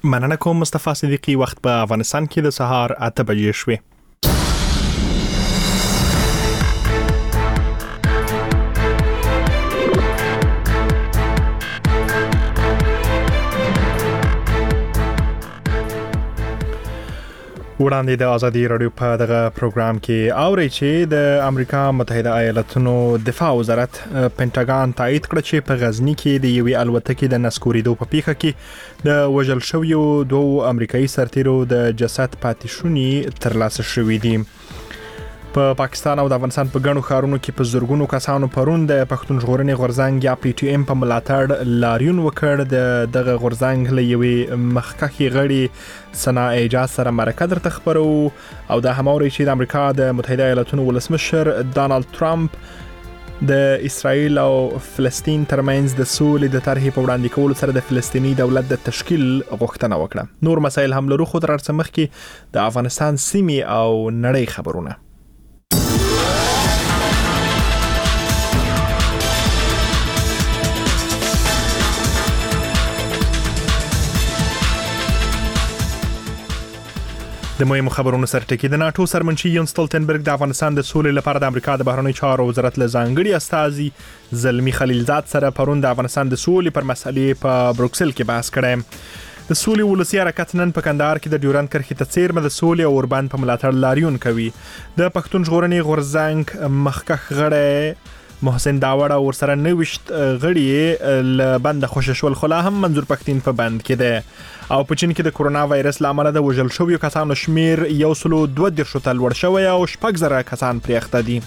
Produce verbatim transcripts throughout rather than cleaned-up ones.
مننه کوم مصطفی صدیقی. وخت په افغانستان کې د سهار اته بجې شوې. وړاندې د ازادي رادیو په دغه پروګرام کې اوري چې د امریکا متحده ایالاتونو دفاع وزارت پینټاګان تایید کړ چې په غزنی کې د یوې الوتکې د نسکورېدو په پیښه کې د وژل شویو دوه امریکایي سرتیرو د جسد پاتې شونې ترلاسه شوې دي. په پاکستان او د افغانستان په ګڼو ښارونو کې په زرګونو کسانو پرون د پښتون ژغورنې غورځنګ یا پی ټی ایم په ملاتړ لاریون وکړ. د دغه غورځنګ له یوې مخکښې غړي ثنا اعجاز سره مرکه درته خبرو او د هماوري چې د امریکا د متحده ایالاتونو ولسمشر ډانلډ ټرمپ د اسرائیل او فلسطین ترمنځ د سولې د طرحې په وړاندې کولو سره د فلسطینی دولت د تشکیل غوښتنه وکړه. نور مسایل هم لرو، خو تر هر څه مخکې د افغانستان سیمې او نړۍ خبرونه. د مهمو خبرونو سرټکی. د ناتو سرمنشي یون ستولتنبرګ د افغانستان د سولې لپاره د امریکا د بهرنیو چارو وزارت له ځانګړي استازي زلمی خلیلزاد سره پرون د افغانستان د سولې پر مسلې په بروکسل کې بحث کړی. د سولې ولسی حرکت نن په کندهار کې د ډیورند کرښې ته څیرمه د سولې او اوربند په ملاتړ لاریون کوي. د پښتون ژغورنې غورځنګ مخکښ غړی محسن داوړ او ورسره نوښت غړي ل بند خوشی شول، خو لا هم منظور پښتين په بند کې ده. او په چین کې د کورونا وایرس لامل د وژل شویو کسانو شمیر یو سلو دوه دیرش ته لوړ شوی او شپږ زره کسان پرې اخته دي.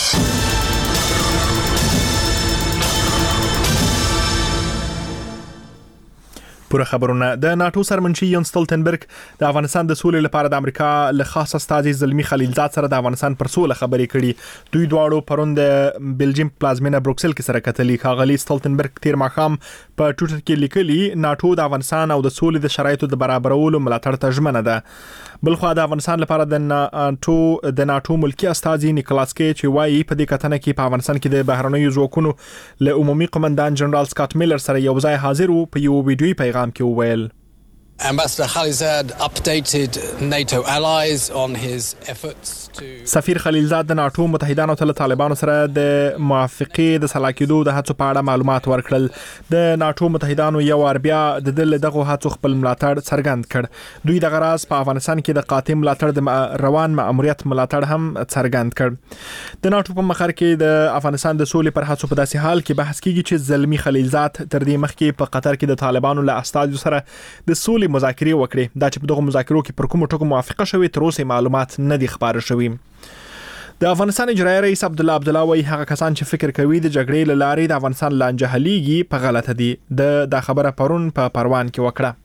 پوره خبرونه. د ناتو سرمنشي یون ستولتنبرګ د افغانستان د سولې لپاره د امریکا له خاص استازي زلمی خلیلزاد سره د افغانستان پر سوله خبرې کړي. دوی دواړو پرون د بلجیم پلازمینه بروکسل کې سره کتلې. ښاغلي ستولتنبرګ تیر ماښام په ټویټر کې لیکلي ناتو د افغانستان او د سولې د شرایطو د برابرولو ملاتړ ته ژمنه ده. بلخو د افغانستان لپاره د ناتو د ناتو ملکی استازي نیکلاس کی چې وایي په دې کتنه کې په افغانستان کې د بهرنیو ځواکونو له عمومي قومندان جنرال سکاټ میلر سره یو ځای حاضر وو. په یو ویډیوي پیغام کې وویل Ambassador Khalilzad updated NATO allies on his efforts to سفیر خلیلزاد د ناتو متحدانو ته طالبانو سره د موافقې د سلا کېدو د هڅو په اړه معلومات ورکړل. د ناتو متحدانو یو ور بیا د دل دغه هڅو خپل ملاتړ څرګند کړ. دوی د غراز په افغانستان کې د قاطع ملاتړ د روان ماموریت ملاتړ هم څرګند کړ. د ناتو په مخر کې د افغانستان د سولې پر هڅو په داسې حال کې بحث کیږي چې زلمی خلیلزاد تر دې مخکې په قطر کې د طالبانو له استازو سره د سولې مذاکرې وکړي. دا چې په دغه مذاکرو کې پر کومو ټکو موافقه شوې تر اوسه معلومات نه دي خبره شوي. د افغانستان اجرایي رئیس عبدالله عبدالله وایي هغه کسان چې فکر کوي د جګړې له لارې د افغانستان لانجه حلیږي په غلطه دي. د دا خبره پرون په پروان کې وکړه.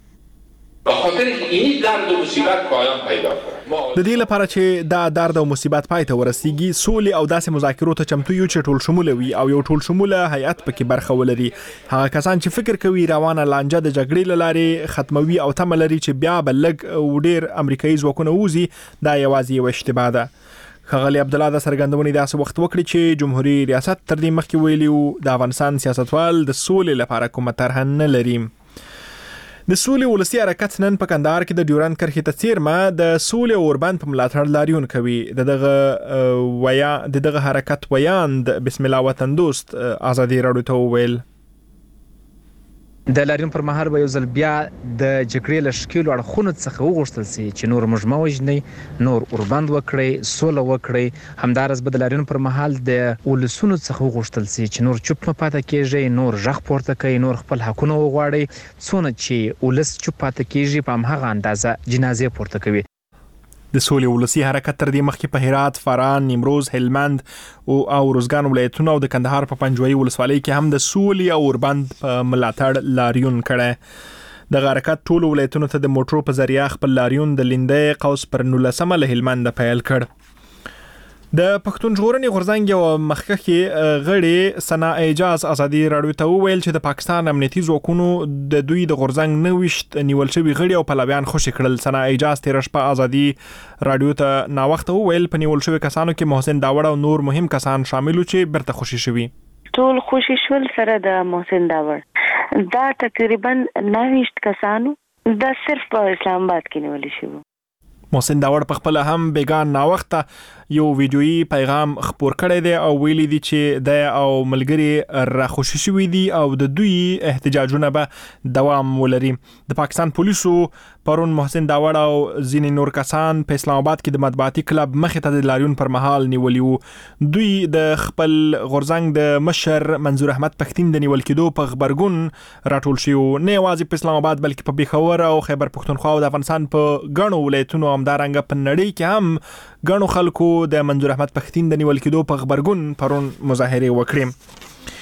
به خاطر اینی درد و مصیبت پایان پیدا کنه. د دې لپاره چې دا درد او مصیبت پای ته ورسیږي، سولې او داسې مذاکرو ته چمتو یو چې ټول شموله وي او یو ټول شموله هیئت پکې برخه ولري. هغه کسان چې فکر کوي روانه لانجه د جګړې له لارې ختموي او تمه لري چې بیا به لږ او ډیر امریکایي ځواکونه وځي، دا یوازې یو اشتباه ده. ښاغلي عبدالله د څرګندونې داسې وخت وکړي چې جمهوریت ریاست تر دې مخکې ویلي وو د افغانستان سیاستوال د سولې لپاره کومه طرحه نه لري. د سولې ولسی حرکت نن په کندهار کې د ډیورند کرښې ته څیرمه د سولې او اوربند په ملاتړ لاریون کوي. د دغه ویا د دغه حرکت ویاند بسم الله وطن دوست ازادي رادیو ته ویل د لاریون پر مهال به یو ځل بیا د جګړې له شکیلو اړخونو څخه وغوښتل سي چې نور موږ مه وژنئ، نور اوربند وکړئ، سوله وکړئ. همدارس به د لاریون پر مهال د ولسونو څخه وغوښتل سي چې نور چوپ مه پاتې کیږئ، نور غږ پورته کوئ، نور خپل حقونه وغواړئ. څونه چې ولس چوپ پاتې کیږي په همهغه اندازه جنازې پورته کوي. د سولې ولسی حرکت تر دې مخکې په هرات، فران، نیمروز، هلمند او اروزګان ولایتونو او د کندهار په پنجوایي ولسوالۍ کې هم د سولې او اوربند په ملاتړ لاریون کړی. د حرکت ټول ولایتونو ته د موټرو په ذریعہ خپل لاریون د لیندۍ قوس پر نولسمه له هلمند پیل کړ. د پښتون ژغورنې غورځنګ یو مخکښې غړي ثنا اعجاز ازادي رادیو ته وویل چې د پاکستان امنیتي ځواکونو د دوی د غورځنګ نوښت نیول شوی غړي او پلویان خوشي کړل. ثنا اعجاز تیر شپه ازادي رادیو ته نا وخت وویل په نیول شوی کسانو کې محسن داوړ او نور مهم کسان شامل و چې برته خوشي شوي. ټول خوشي شول سره د محسن داوړ دا تقریبا نوښت کسانو دا صرف په اسلام آباد کې نیول شوی. محسن داوړ په خپل هم بیگان نا وخته یو ویډیویي پیغام خپور کړی دی او ویلي دی چې د او ملګری راخوشي شوي دي او د دوی احتجاجونه به دوام ولري. د پاکستان پولیسو پرون محسن داوړ او ځینې نور کسان په اسلام آباد کې د مطبوعاتي کلب مخې ته د لاریون پر مهال نیولي وو. دوی د خپل غورځنګ د مشر منظور احمد پښتین د نیول کېدو په خبرګون راټول شي. نه یوازې په اسلام آباد بلکې په پېښور او خیبر پښتونخوا او د افغانستان په ګڼو ولایتونو همدارنګه په نړۍ کې هم ګڼو خلکو د منظور احمد پښتین د نیول کېدو په خبرګون پرون مظاهره وکړې.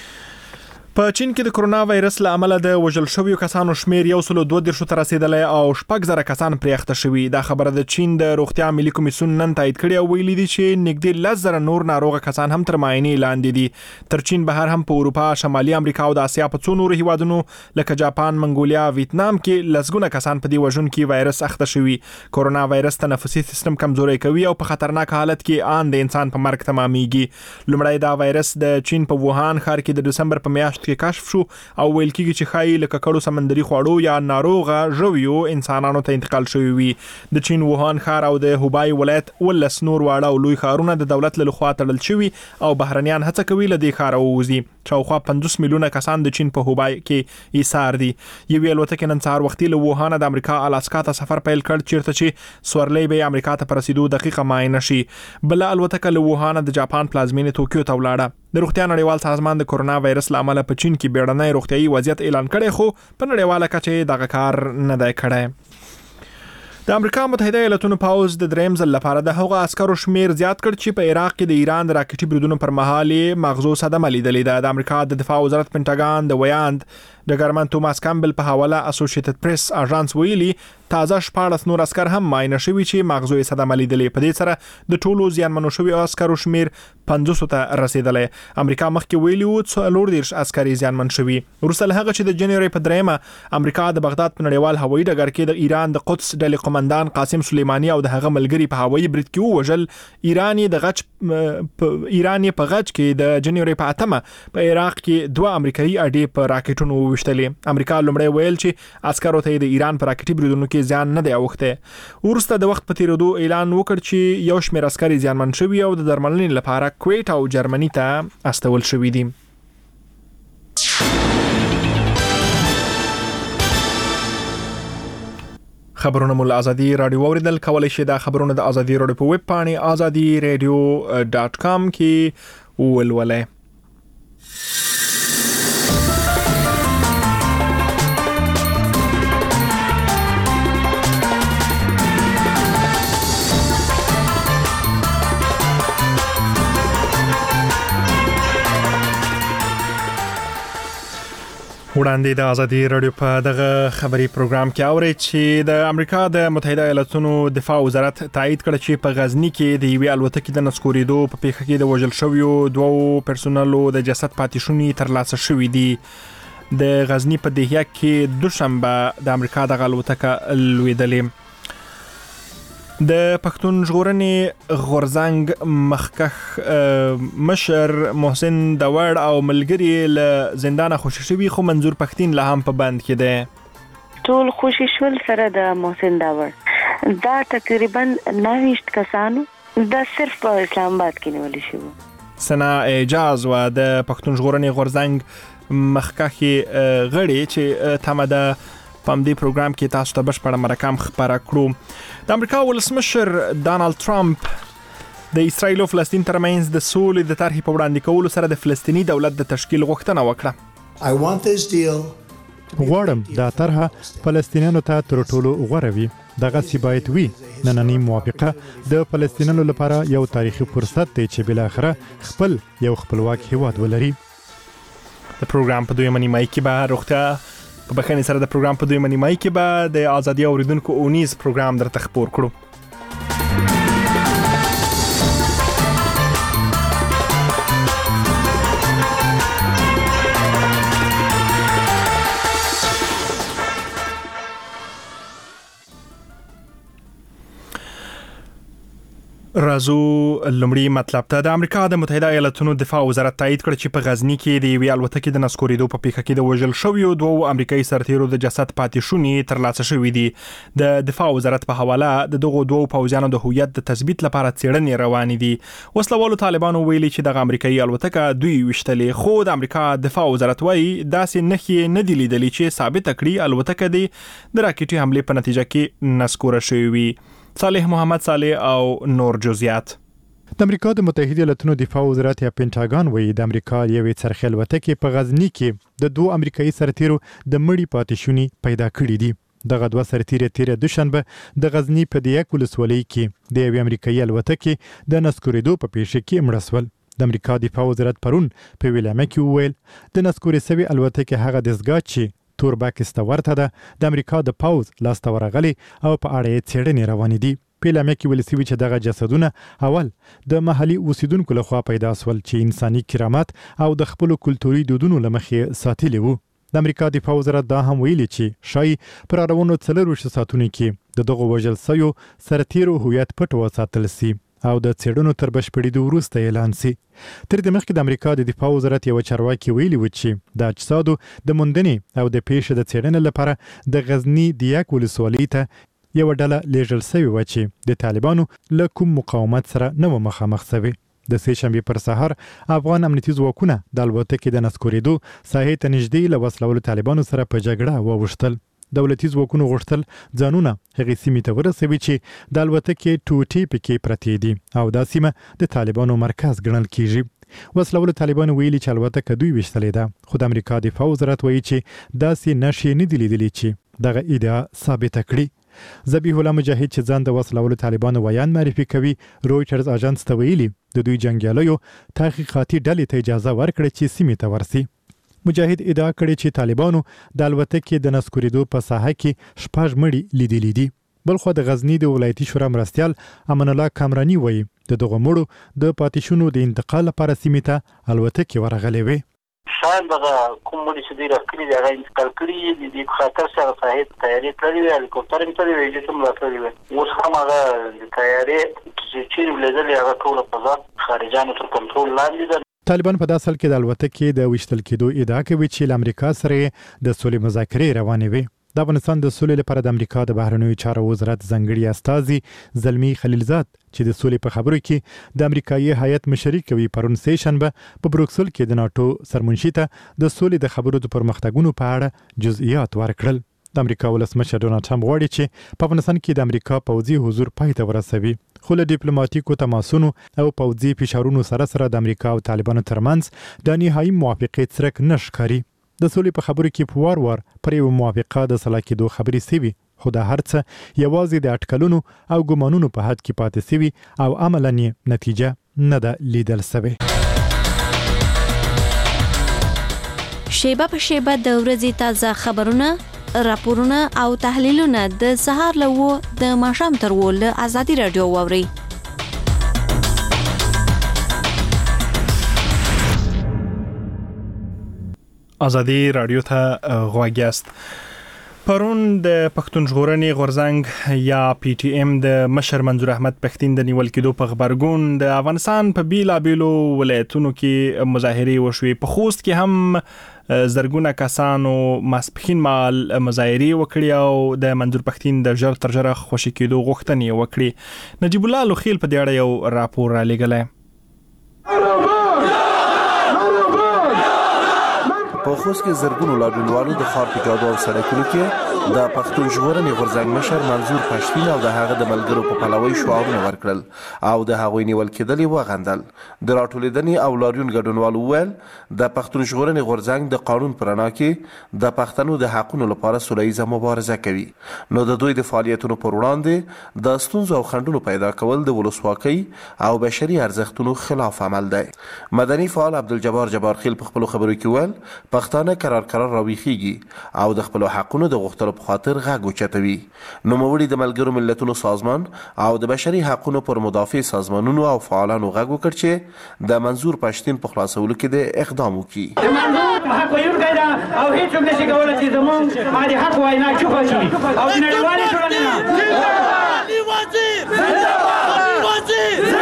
په چین کې د کرونا وایرس له امله د وژل شویو کسانو شمیر یو سل دوه دېرش ته رسیدلی او شپږ زره کسان پرې اخته شوي. دا خبره د چین د روغتیا ملي کمیسیون نن تایید کړې او ویلي دي چې نږدې لس زره نور ناروغه کسان هم تر معاینې لاندې دي. تر چین بهر هم په اروپا، شمالي امریکا او د اسیا په څو نورو هیوادونو لکه جاپان، منګولیا، ویتنام کې لسګونه کسان په دې وژونکي وایرس اخته شوي. کرونا وایرس تنفسي سیستم کمزوری کوي او په خطرناک حالت کې آن د انسان په مرګ تمامېږي. لومړی دا وایرس د چین په ووهان ښار کې د دسمبر په میاشت کې کشف شو او ویل کېږي چې ښایي لکه کړو سمندري خواړو یا ناروغه ژویو انسانانو ته انتقال شوی وي. د چین ووهان ښار او د هوبای ولایت ولس نور واړه او لوی ښارونه د دولت له خوا تړل شوي او بهرنیان هڅه کوي له دې ښاره ووځي. شاوخوا پنځوس میلیونه کسان د چین په هوبای کې ایثار دي. یوې الوتکې نن سهار وختي له ووهانه د امریکا الاسکا ته سفر پیل کړ چیرته چې سورلۍ به امریکا ته په رسیدو دقیقه معاینه شي. بله الوتکه له ووهانه د جاپان پلازمینې توکیو ته ولاړه. د روغتیا نړیوال سازمان د کرونا وایرس له امله په چین کې بیړنی روغتیايي وضعیت اعلان کړی خو په نړیواله کچه دغه کار نه دی کړی. د امریکا متحده ایالاتونو پوځ د دریم ځل لپاره د هغو عسکرو شمیر زیات کړ چې په عراق کې د ایران د راکټي بریدونو پر مهال مغزو صدمه لیدلې ده. د امریکا د دفاع وزارت پینټاګان د ویاند ډګرمن توماس کامبل په حواله اسوسییټډ پریس اژانس ویلي تازه شپاړس نور عسكر هم معاینه شوي چې مغزو یې صدمه لیدلې. په دې سره د ټولو زیانمنو شویو عسکرو شمیر پنځوس ته رسیدلی. امریکا مخکې ویلي و څلور دېرش عسکر زیانمن شوي. وروسته له هغه چې د جنوري په دریمه امریکا د بغداد په نړیوال هوایي ډګر کې د ایران د قدس ډلې قومندان قاسم سلیمانی او د هغه ملګري په هوایي برید کې ووژل. ایران د غچ ایران په غچ کې د جنوري په اتمه په عراق کې دوه امریکایي اډې په راکټونو وویشتلې. امریکا لومړی ویل چې عسکرو ته د ایران په راکټي بریدونو کې ځان نه دی اوخته. ورسته د وخت په تیریدو اعلان وکړ چې یو شمېر عسکر زیانمن شوي او د درملنې لپاره کویت او جرمني ته استول شوي دي. خبرونه مول ازادي رادیو اوریدل کولای شي. دا خبرونه د ازادي رادیو په ویب پاڼې ازادي رادیو ډاټ کام کې ولولئ. وړاندې د ازادي رادیو په دغه خبري پروګرام کې اوري چې د امریکا د متحده ایالاتونو دفاع وزارت تایید کړ چې په غزنی کې د یوې الوتکې د نسکورېدو په پیښه کې د وژل شویو دوو پرسونلو د جسد پاتې شونې ترلاسه شوې دي. د غزنی په دهیا کې دوشنبه د امریکا د الوتکه لوېدلې. د پښتون ژغورنې غورځنګ مخکښ مشر محسن داوړ او ملګری له زندانه خوشی شوي خو منظور پښتین لا هم په بند کې دی. ټول خوشی شول سره د محسن داوړ دا تقریبا نویشت کسانو دا صرف په اسلام آباد کې نیول شوی. سنا اعجاز و د پښتون ژغورنې غورځنګ مخکښ غړي چې تمه ده په دې پروګرام کې تاسو ته بشپړه مرکه خبره کړو. د امریکا ولسمشر ډانلډ ټرمپ د اسرایل او فلسطین ترمنځ د سولې د طرحې په وړاندې کولو سره د فلسطینی دولت د تشکیل غوښتنه وکړه. غواړم دا طرحه فلسطینیانو ته تر ټولو غوره وي. دغه سی باید وي. نننۍ موافقه د فلسطینیانو لپاره یو تاریخي فرصت دی چې بل اخره خپل یو خپلواک هیواد ولري. د پروګرام په دویمه نیمایي کې به روغتیا په بخښنې سره د پروګرام په دویمه نیمایي کې به د ازادي اوریدونکو اونیز پروګرام درته خپور کړو. رازو لمړی مطلب ته د امریکا د متحده ایالاتونو دفاع وزارت تایید کړ چې په غزنی کې د یوې الوتکې د نسکورېدو په پیښه کې د وژل شویو دوه امریکایي سرتیرو د جسد پاتې شونې ترلاسه شوې دي. د دفاع وزارت په حواله د دغو دوه پوځیانو د هویت د تثبیت لپاره څېړنې روانې دي. وسلوالو طالبانو ویلي چې دغه امریکایي الوتکه دوی وشتلې، خو د امریکا دفاع وزارت وايي داسې نښې نه دي لیدلې چې ثابت کړي الوتکه د راکټي حمله په نتیجه کې نسکوره شوې وي. صالح محمد صالح او نور جزئیات. د امریکا د متحده ایالاتونو دفاع وزارت یا پینټاګان وایي د امریکا یوې څرخي الوتکې په غزنی کې د دوه امریکایي سرتیرو د مړی پاتې شونې پیدا کړې دي. دغه دوه سرتیري تیره دوشنبه د غزنی په دیاک ولسوالۍ کې د یوې امریکایي الوتکې د نسکورېدو په پیښه کې مړه شول. د امریکا دفاع وزارت پرون په ویلامه کې وویل د نسکورې شوې الوتکې هغه دستګاه چې تورباکسته ورته ده د امریکا د پوز لاسته ورغلي او په اړه یې څېړنې روانې دي. په اعلامیه کې ویل شوي چې دغه جسدونه اول د محلي اوسیدونکو لخوا پیدا شول چې انساني کرامت او د خپلو کلتوري دودونو له مخې ساتلي وو. د امریکا دفاع وزارت دا هم ویلي چې شای پر اړونو څلرویشت ساعتونو کې د دغو وژل شویو سرتیرو هویت پټ وساتل شي او د څېړنو تر بشپړېدو وروسته اعلان شي. تر دې مخکې د امریکا د دفاع وزارت یو چارواکي ویلي و چې د اجسادو د موندنې او د پیښې د څېړنې لپاره د غزنی دیاک ولسوالۍ ته یو ډله لیږل شوې وه چې د طالبانو له کوم مقاومت سره نه وه مخامخ شوې. د سې شنبې پر سهار افغان امنیتي ځواکونه د الوتکې د نسکورېدو ساحې ته نږدې له وسلوالو طالبانو سره په جګړه واوښتل. دولتي ځواکونو غوښتل ځانونه هغې سیمې ته ورسوي چې د الوتکې ټوټې پکې پرتې دي او دا سیمه د طالبانو مرکز ګڼل کیږي. وسلوالو طالبانو ویلي چې الوتکه دوی ویشتلې ده، خو د امریکا دفاع وزارت وایي چې داسې نښې نه دي لیدلې چې دغه ادعا ثابته کړي. ذبیح الله مجاهد چې ځان د وسلوالو طالبانو ویان معرفي کوي رویټرز اژانس ته ویلي د دوی جنګیالیو تحقیقاتي ډلې ته اجازه ورکړه چې سیمې ته ورسي. مجاهد ادعا کړې چې طالبانو د الوتکې د نسکورېدو په ساحه کې شپږ مړي لیدلي دي. بلخوا د غزنی د ولایتي شورا مرستیال امان الله کامرانی وایي د دغه مړو د پاتې شونو د انتقال لپاره سیمې ته الوتکې ورغلې وې. شاید دغه کوم مړي چې دوی راکړي دي هغه انتقال کړي دي د خاطر سره ساحې ته تیارې کړې وې، هلیکوپټر هم تللی وې، جټ هم راتللی وې. اوس هم هغه د تیارې چې چیرې ولیدلې هغه ټوله فضا خارجیانو تر کنټرول لاندې ده. طالبان په داسې حال کې د الوتکې د ویشتل کېدو ادعا کوي چې له امریکا سره د سولې مذاکرې روانې وي. د افغانستان د سولې لپاره د امریکا د بهرنیو چارو وزارت ځانګړي استازي زلمی خلیلزاد چې د سولې په خبرو کې د امریکایي هیئت مشري کوي پرون سې شنبه په بروکسل کې د ناتو سرمنشي ته د سولې د خبرو د پرمختګونو په اړه جزئیات ورکړل. د امریکا ولسمشر ډونالډ ټرمپ غواړي چې په افغانستان کې د امریکا پوځي حضور پای ته ورسوي، خو له ډیپلوماټیکو تماسونو او پوځي فشارونو سره سره د امریکا او طالبانو ترمنځ د نهایي موافقې څرک نه ښکاري. د سولې په خبرو کې په وار وار پر یو موافقه د سلا کېدو خبرې سوي، خو دا هر څه یوازې د اټکلونو او ګمانونو په حد کې پاتې سوي او عملاً یې نتیجه نه ده لیدل سوې. شیبه په شیبه د ورځې تازه خبرونه، راپورونه او تحلیلونه د سهار له وو د ماښام تر وو له ازادي رادیو واوري. ازادي رادیو ته غوږ یاست. پرون د پښتون ژغورنې غورځنګ یا پی ټی ایم د مشر منظور احمد پښتین د نیول کېدو په خبرګون د افغانستان په بیلابیلو ولایتونو کې مظاهرې وشوې. په خوست کې هم زرګونه کسانو ماسپښین مهال مظاهرې وکړې او د منظور پښتین د ژر تر ژره خوشي کېدو غوښتنې وکړې. نجیب الله لوخیل په دې اړه یو راپور را لېږلی. په خوست کې زرګونو لاډونوالو د ښار په جادو او سړکونو کې د پښتون ژغورنې غورځنګ مشر منظور پښتین او د هغه د ملګرو په پلوۍ شعارونه ورکړل او د هغوی نیول کېدل یې وغندل. د راټولېدنې او لاریون ګډونوالو وویل د پښتون ژغورنې غورځنګ د قانون په رڼا کې د پښتنو د حقونو لپاره سوله ییزه مبارزه کوي، نو د دوی د فعالیتونو پر وړاندې د ستونزو او خنډونو پیدا کول د ولسواکۍ او بشري ارزښتونو خلاف عمل دی. مدني فعال عبدالجبار جبارخیل په خپلو خبرو کې وویل پښتانه قرار قرار راويخيږي او د خپل حقونو د غوښتلو په خاطر غږ اوچتوي. نوموړي د ملګرو ملتونو سازمان او د بشري حقونو پر مدافع سازمانونو او فعالانو غږ وکړ چې د منظور پښتین په خلاصولو کې د اقدام وکړي. د منظور حق ویونکی ده او هیڅوک نشي کولی چې زموږ باندې حق وینا چوپه شي او د نړیوالې ټولنې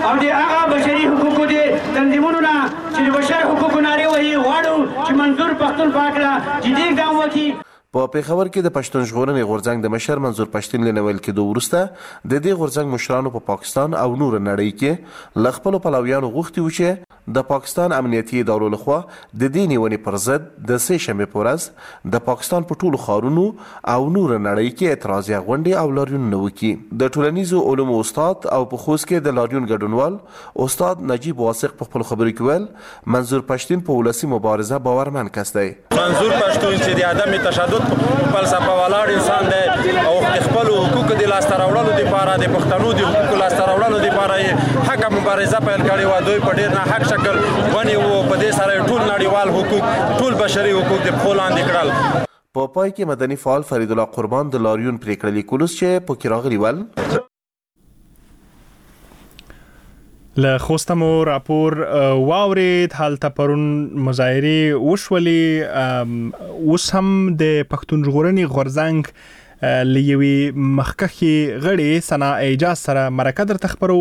او د هغه بشري حقوقو د تنظیمونو نه چې د بشر حقوقو نارې وهي غواړو چې منظور پښتون په هکله جدي اقدام وکړي. په پیښور کې د پښتون ژغورنې غورځنګ د مشر منظور پښتین له نیول کېدو وروسته د دې غورځنګ مشرانو په پا پاکستان او نور نړۍ کې له خپلو پلویانو غوښتي و چې د پاکستان امنیتي ادارو لخوا د دې نیونې پر ضد د سې شنبې په ورځ د پاکستان په ټولو ښارونو او نور نړۍ کې اعتراضي غونډې او لاریونونه وکړي. د ټولنیزو علومو استاد او په خوست کې د لاریون ګډونوال استاد نجیب واسق په خپل خبرو کې ویل منظور پښتین په ولسي مبارزه باورمن کس دی. منظور پښتون چې د عدم تشدد فلسفه ولاړ انسان دی او خپل حقوق د لاسته راوړلو لپاره د پښتنو د حقوق لاسته راوړلو لپاره حق مبارزه پیل کړې و. دوی په ډېر نه حق شکل ونی وو په دې سره ټول نړیوال حقوق ټول بشري حقوق د خپل لاندې کړل. په پای کې مدني فعال فرید الله قربان د لاریون پریکړه لیکلوس چې په کې راغلی ول له خوستمو راپور واورید حالت پرون مظاهره وشولې اوس هم د پښتون ژغورنې غورځنګ لیوي مخکخي غړي سنا اعجاز سره مرکه در تخبرو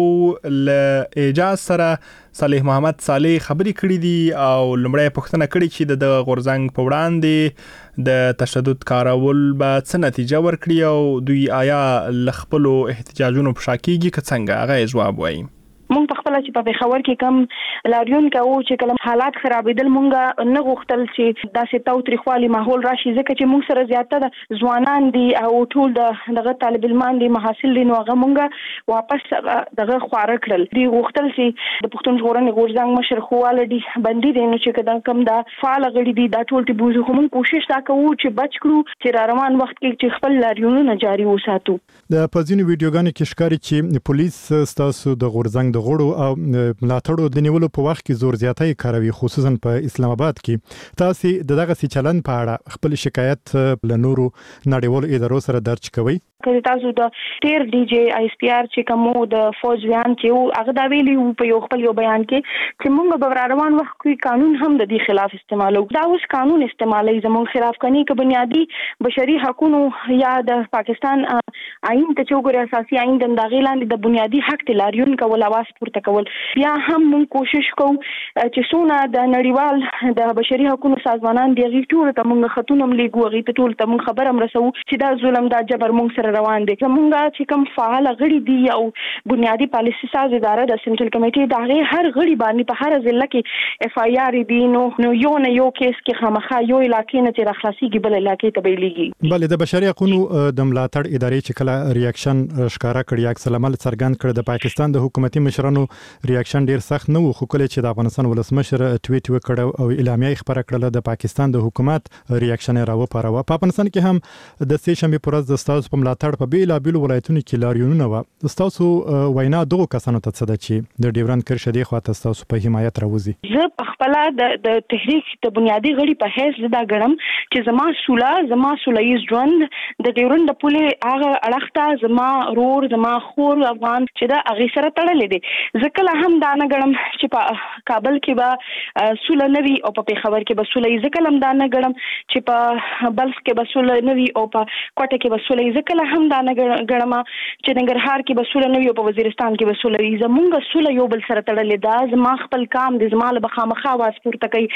ل اعجاز سره صالح محمد صالح خبري کړې دي او لمړی پښتنه کړي چې د غورځنګ په وړاندې د تشدد کارول به څه نتیجه ورکړي او دوی آیا لخپلو احتجاجونو په شاکیږي که څنګه هغه جواب وایي. مونږ په خپل چې په پیښور کې کم لاریون کوو چې کله حالات خرابېدل مونږ نه غوښتل چې داسې تاو تریخوالي ماحول راشي ځکه چې مونږ سره زیاته ځوانان دي او ټول د دغه طالب علمان دي محاصل دي نو هغه مونږ واپس دغه خواره کړل. دوی غوښتل چې د پښتون ژغورنې غورځنګ مشر خواله دي بندي دي نو چې کله کم دا فعال غړي دي دا ټول ته بوزو خو مونږ کوشش تا کوو چې بچ کړو چې را روان وخت کې چې خپل لاریونونه جاري وساتو. د پځینو ویډیوګانو کې ښکاري چې پولیس ستاسو د غورځنګ د غړو او ملاتړو د نیولو په وخت کې زور زیاتی کاروي خصوصا په اسلام آباد کې. تاسو د دغه سي چلن په اړه خپل شکایت له نورو نړیوالو ادارو سره درج کوئ؟ کله تاسو د ټیر ډي جی آی اس پی آر چې کومو د فوج بیان کې هغه دا ویلي په یو خپل یو بیان کې چې موږ به روان وخت کې قانون هم د دې خلاف استعمالو. دا اوس قانون استعمالي زموږ خلاف کني که بنیادی بشري حقوقو یا د پاکستان آئین ته چې وګورئ اساسي آئین د داغې لاندې د بنیادی حق تلاریون کول اواز پورته کول. بیا هم موږ کوشش کوو چې څونه د نړیوال د بشري حقوقو سازمانان دی ټول ته موږ خطونه ملګو غي ته ټول ته موږ خبر هم رسو چې دا ظلم دا جبر موږ سره روان دي. موږ چې کوم فعال غړي دي او بنیادی پالیسي ساز اداره د سنټرل کمیټې دغه هر غړي باندې په هر ضلع کې اف آی آر دي نو نو یو نه یو کیس کې خامخا یو علاقې نه تر خلاصيږي بل علاقې ته بیلېږي. بل د بشري حقوقو د ملاتړ ادارې چې کله ریاکشن ښکارا کړی عکس العمل څرګند کړ د پاکستان د حکومتي مشرانو ریاکشن ډیر سخت نه و خو کله چې د افغانستان ولسمشر ټویټ وکړ او اعلامیه خبره کړله د پاکستان د حکومت ریاکشن راوپاروه. په افغانستان کې هم د سې شنبې پر ورځ د ستاسو په ملاتړ په بیلا بیل ولایتونو کې لاریونونه و. ستاسو وینا دغه کسانو ته څه ده چې د ډیورند کرښې دی خو تاسو په حمایت راوځي؟ زه خپل د د تحریک د بنیادی غړي په حیث دا ګڼم چې زما سولا زما سولایز ژوند د ډیورند د پولې هغه اړخته زما رور زما خور افغان چې دا هغه سره تړلې دي. ځکه له هم دا نه ګڼم چې په کابل کې به سولا نوي او په پیښور کې به سولا ځکه لم دا نه ګڼم چې په بلخ کې به سولا نوي او په کوټه کې به سولا ځکه له هم دا نه ګڼم چې ننګرهار کې به سولا نوي او په وزیرستان کې به سولا زمونږ سولا یو بل سره تړلې ده. زما خپل کام د زما له بخامخه आवाज پورته کوي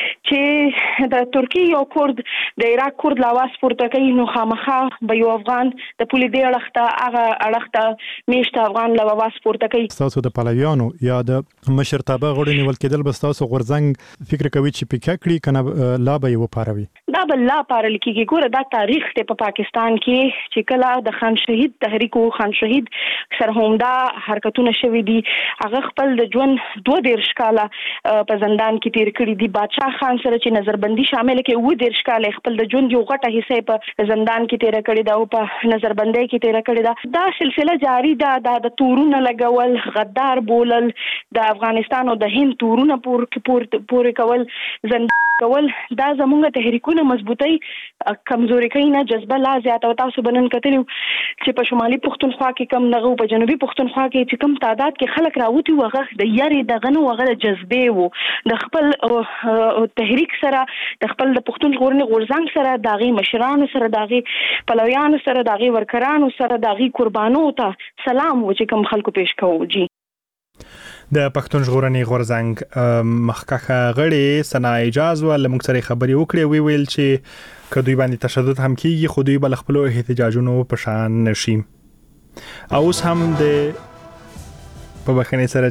چې د ترکیه او کورد د عراق کورد له आवाज پورته کوي نو خامخه به یو افغان د پولی دی اړخته هغه اړخته میشته افغان له आवाज پورته کوي. تاسو د پلویانو یا د مشرتابه غړي نیول کېدل به تاسو غورځنګ فکر کوي چې پکې کړی کنه لا به یو پاروي؟ دا بل لا پارل کېږي. ګوره دا تاریخ ته په پاکستان کې چې کله د خان شهید تحریک او خان شهید سرهوندا حرکتونه شوي دي هغه خپل د ژوند دوه دیرش کاله په زندان کې تیر کړی دي. بادشاہ خان سره چې نظربندي شامل کې و دیرش کاله خپل د ژوند یو غټه حصہ په زندان کې تیر کړی دا او په نظربندي کې تیر کړی دا. دا سلسله جاری ده د تورونه لګول غدار بولل د افغانستان او د هند تورونه پور پور پور کول زندان کول دا زموږ تحریکونه مضبوطی کمزوري کوي نه جذبه لا زیات او تاسو بنن کتلو چې په شمالي پښتونخوا کې کم دغه په جنوبي پښتونخوا کې چې کم تعداد کې خلک راوتی وغه د یاري دغه نو وغه د جذبه وو د خپل تحریک سره د خپل د پښتون ژغورنې غورځنګ سره داغي مشرانو سره داغي پلویانو سره داغي ورکرانو سره داغي قربانو ته سلام و چې کم خلکو پیش کوو. جی د پښتون ژغورنې غورځنګ مخکخه غړي سنا اجاز ول موږ سره خبري وکړي وی ویل چې کدوې باندې تشدد هم کیږي خو دوی بل خپل احتجاجونو په شان نشي او اوس هم د په بخنه سره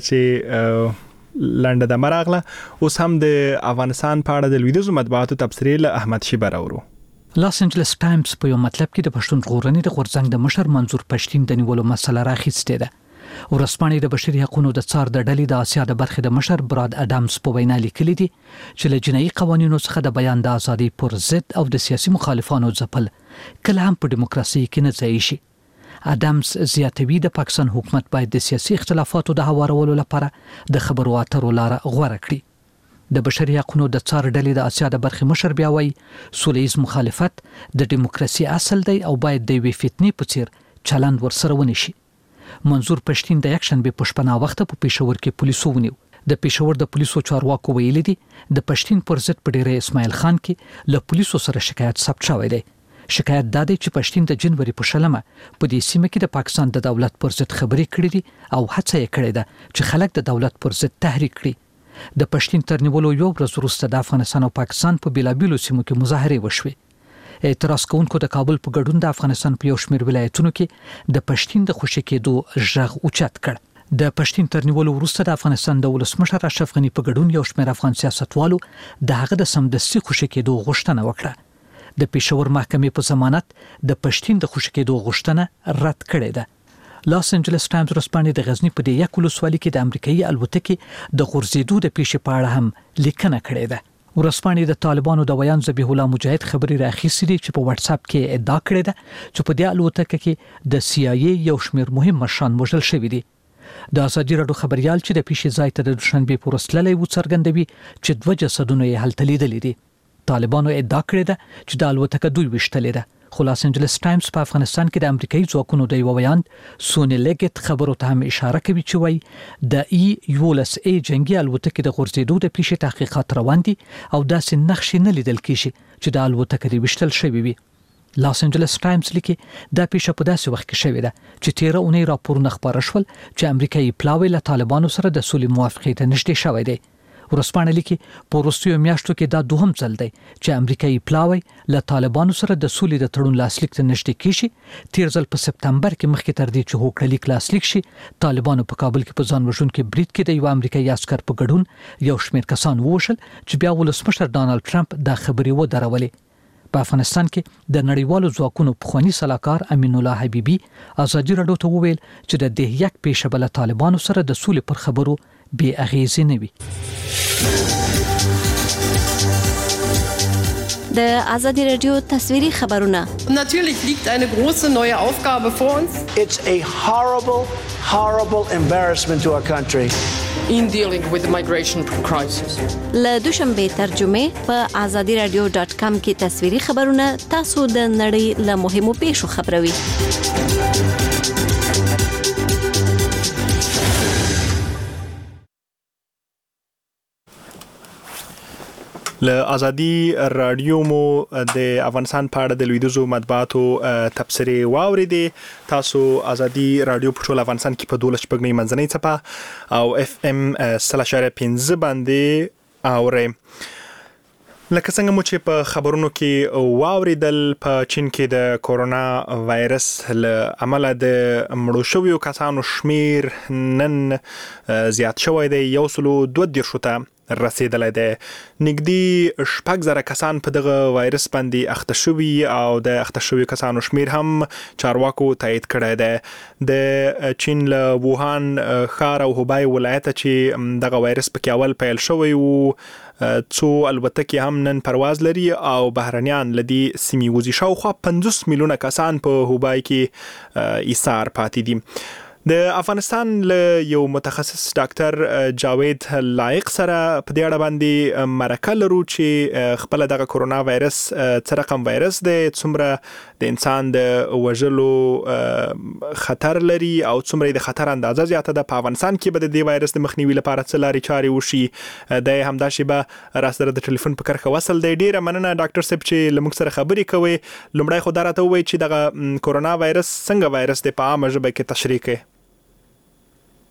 چې لنډه د مراغله اوس هم د افغانستان په اړه د لویدیزو مطبوعاتو تبصرې له احمد شیبر اورو. لاس انجلس ټایمز په یو مطلب کې د پښتون ژغورنې د غورځنګ د مشر منظور پښتین د نیولو مسله راخیستې ده. ورسپانې د بشري حقوقو د څار د ډلې د آسیا د برخې د مشر براد اډمز په وینا لیکلي دي چې له جنایي قوانینو څخه د بیان د ازادي پر ضد او د سیاسي مخالفانو ځپل کله هم په دیموکراسي کې نه ځای شي. اډمز زیاتوي د پاکستان حکومت باید د سیاسي اختلافاتو د هوارولو لپاره د خبرو اترو لار غوره کړي. د بشري حقوقو د څار ډلې د آسیا د برخې مشر بیا وایي سولهییز مخالفت د دیموکراسي اصل دی او باید د وی فتنې په څیر چلند ورسره ونشي. منظور پښتین د یک شنبه په شپه نا وخت په پېښور کې پولیسو ونیو. د پېښور د پولیسو چارواکو ویلي دي د پښتین پر ضد په ډیره اسماعیل خان کې له پولیسو سره شکایت ثبت شوی دی. شکایت دا دی چې پښتین د جنوري په شلمه په دې سیمه کې د پاکستان د دولت پر ضد خبرې کړې دي او هڅه یې کړې ده چې خلک د دولت پر ضد تحریک کړي. د پښتین تر نیولو یو ورځ وروسته د افغانستان او پاکستان په بیلابیلو سیمو کې مظاهرې وشوې. اعتراض کوونکو د کابل په ګډون د افغانستان په یو شمېر ولایتونو کې د پښتین د خوشي کېدو ژغ اوچت کړ. د پښتین تر نیولو وروسته د افغانستان د ولسمشر اشرف غنی په ګډون یو شمېر افغان سیاستوالو د هغه د سمدستي خوشي کېدو غوښتنه وکړه. د پېښور محکمې په ضمانت د پښتین د خوشي کېدو غوښتنه رد کړې ده. لاس انجلس ټایمز ورسپانې د غزنی په دې یک ولسوالۍ کې د امریکایي الوتکې د غورځېدو د پیښې په اړه هم لیکنه کړې ده. ورسپانې د طالبانو د ویان ذبیح الله مجاهد خبري راخیستې دي چې په واتس اپ کې ادعا کړې ده چې په دې الوتکه کې د سی آی ای یو شمېر مهم مشران وژل شوي دي. د ازادي راډیو خبريال چې د پیښې ځای ته د دوشنبه په ورځ تللی و څرګندوي چې دوه جسدونه یې هلته لیدلي دي. طالبانو ادعا کړې ده چې د الوتکه دوی وشتلې ده. خو لاس انجلس ټایمز په افغانستان کې د امریکایي ځواکونو د یو ویان سونی لیګت خبرو ته هم اشاره کوي چې وایي د ای یو اس ای جنگي الوتکې د غورځېدو د پیښې تحقیقات روان دي او داسې نقشې نه لیدل کیږي چې د الوتکې د وشتل شوی وي. لاس انجلس ټایمز لیکي دا پیښه په داسې وخت کې شوې ده چې تیره اونۍ راپورونه خبره شول چې امریکایي پلاوی له طالبانو سره د سولې موافقې ته نږدې شوی دی. ورسپانه لیکي په وروستیو میاشتو کې دا دوهم ځل دی چې امریکایي پلاوی له طالبانو سره د سولې د تړون لاسلیک ته نږدې کیږي. تیر ځل په سپتمبر کې مخکې تر دې چې هوکړه لیک لاسلیک شي طالبانو په کابل کې په ځان وژونکي برید کې د یو امریکایي عسکر په ګډون یو شمېر کسان ووژل چې بیا ولسمشر ډانلډ ټرمپ دا خبرې ودرولې. په افغانستان کې د نړیوالو ځواکونو پخوانی سلاکار امین الله حبیبي ازادي راډیو ته وویل چې د دې یک پیښه بل طالبانو سره د سولې پر خبرو بی اغیزه نه وي. د ازادي راډیو تصویري خبرونه. Natürlich liegt eine große neue Aufgabe vor uns. It's a horrible, horrible embarrassment to our country. In dealing with the migration crisis. له دوشنبه ترجمه په azadi radio dot com کې تصویري خبرونه تاسو د نړۍ له مهمو پیښو خبروي. له ازادي رادیو مو د افغانستان په اړه د لویدیزو مطبوعاتو تبصرې واوریدې. تاسو ازادي رادیو په ټول افغانستان کې په دولس شپږمې منځنۍ څپه او اف ام سل اشاریه پنځه باندې اورئ. لکه څنګه مو چې په خبرونو کې واوریدل په چین کې د کورونا وایرس له امله د مړو شویو کسانو شمیر نن زیات شوی دی، یو سلو دوه دېرشو ته رسیدلی دی. نږدې شپږ زره کسان په دغه وایرس باندې اخته شوي او د اخته شوي کسانو شمیر هم چارواکو تایید کړی دی. د چین له ووهان ښار او هوبای ولایته چې دغه وایرس پکې اول پیل شوی و څو البتکې هم نن پرواز لري او بهرنیان لدی سیمې وځي. شاوخوا پنځوس میلیونه کسان په هوبای کې ایثار پاتې دي. د افغانستان له یو متخصص ډاکټر جاوید لایق سره په دې اړه باندې مرکه لرو چې خپل دغه کورونا وایرس څه رقم وایرس دی، څومره د انسان د وژلو خطر لري او څومره د خطر اندازه زیاته ده. په افغانستان کې به د دې وایرس د مخنیوي لپاره څه لارې چارې وشي. د همدا شیبه را سره د ټلیفون په کرښه وصل دی. ډیره مننه ډاکټر صاحب چې له موږ سره خبرې کوي. لومړی خو دا راته ووایئ چې دغه کورونا وایرس څنګه وایرس دی، په عامه ژبه کې تشریح کړئ.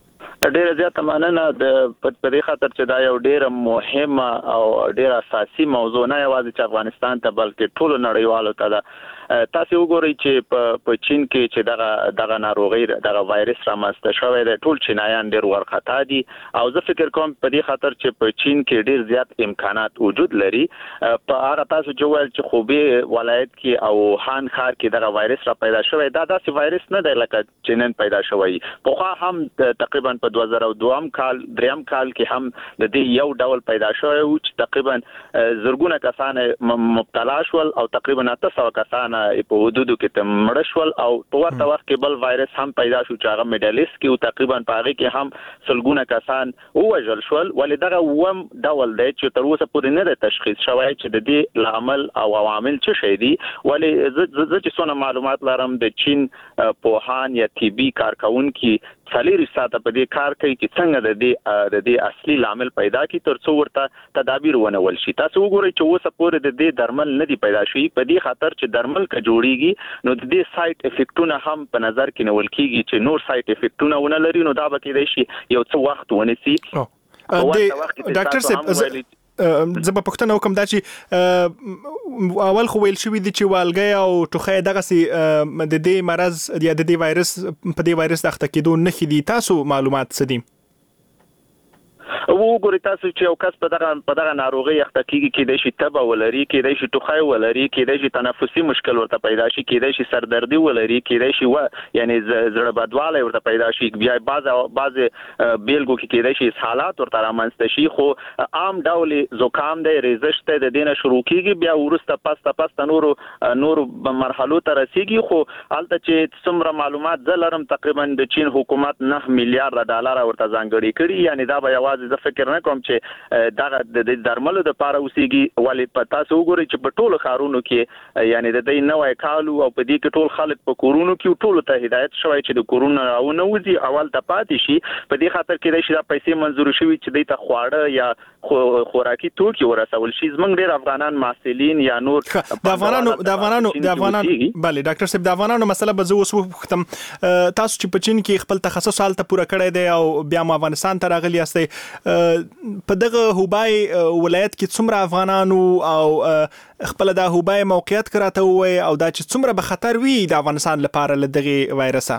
ډیره زیاته مننه د په دې خاطر چې دا یو ډیره مهمه او ډیره اساسي موضوع نه یوازې چې افغانستان ته بلکې ټول نړیوالو ته ده. تاسو وګورئ چې په چین کې چې دغه دغه ناروغي دغه وایرس رامنځته شوی دی ټول چینایان ډیر ورخطا دي او زه فکر کوم په دې خاطر چې په چین کې ډیر زیات امکانات وجود لري. په هغه تاسو چې ویل چې خوبې ولایت کې او هان ښار کې دغه وایرس را پیدا شوی دا داسې وایرس نه دی لکه چې نن پیدا شوی. پخوا هم تقریبا په دوه زره دوه کال دریم کال کې هم د دې یو ډول پیدا شوی و چې تقریبا زرګونه کسان مبتلا شول او تقریبا اته سوه کسان په حدودو کې مړه شول او په ورته وخت کې بل وایرس هم پیدا شو چې هغه میډلیس کې او تقریبا په هغه کې هم سلګونه کسان ووژل شول. ولې دغه وم ډول دی چې تر اوسه پورې نه دی تشخیص شوی چې د دې لامل او عوامل څه شي دي. ولې زه چې څونه معلومات لرم د چین پوهان یا طبي کارکونکي څلور ساعته په دې کار کوي چې څنګه د دې د دې اصلي لامل پیدا کی تر څو ورته تدابیر ونول شي. تاسو وګورئ چې اوسه پورې د دې درمل نه دی پیدا شوی په دې خاطر چې درمل ک جوړیږي نو د دې سایت افیکټونه هم په نظر کې نیول کیږي چې نور سایت افیکټونه ونه لري نو دا به کېدای شي یو څه وخت ونیسي. ډاکټر صاحب زه به پوښتنه وکم دا چې اول خو ویل شوی دي چې والګی او ټوخی دغسې د دې مرض یا د دې وایرس په دې وایرس د اخته کېدو نښې دي. تاسو معلومات څه دي؟ وګورئ تاسو چې یو کس په دغه په دغه ناروغي اخته کیږي کېدای شي تبه ولري کېدای شي ټوخی ولري کېدای شي تنفسي مشکل ورته پیدا شي کېدای شي سردردي ولري کېدای شي و یعنی زړه بدوالی ورته پیدا شي بیا بعض بعض بیلګو کې کېدای شي حالات ورته رامنځته شي. خو عام ډول زکام دی ریزش ته د دینه شروع کیږي بیا ورسته پسته پسته نورو نورو مرحلو ته رسیږي. خو هلته چې څومره معلومات زه لرم تقریبا د چین حکومت نه میلیارډ ډالر ورته ځانګړي کړي یعنی دا به یوازې زه فکر نه کوم چې دغه د درملو د پاره اوسېږي. ولې په تاسو وګورئ چې په ټولو ښارونو کې یعنی د دې نوی کال او په دې کې ټول خلک په کورونو کې ټولو ته هدایت شوی چې د کورونه راونه وځي اول ته پاتې شي. په دې خاطر کې د شي پیسې منظور شوي چې د ته خواړه یا خوراکي توکي ورسول شي. زمونږ ډېر افغانان محصلین یا نور د افغانانو د افغانانو د افغانانو بله ډاکټر صاحب د افغانانو مسله به زه اوس وپوښتم تاسو چې په چین کې خپل تخصص هلته پوره کړی دی او بیا مو افغانستان ته راغلي یاستئ په دغه هوبای ولایت کې څومره افغانانو او خپل د هوبای موقعیت کراته وي او دا چې څومره به خطر وي د افغانستان لپاره له دغه وایرسه؟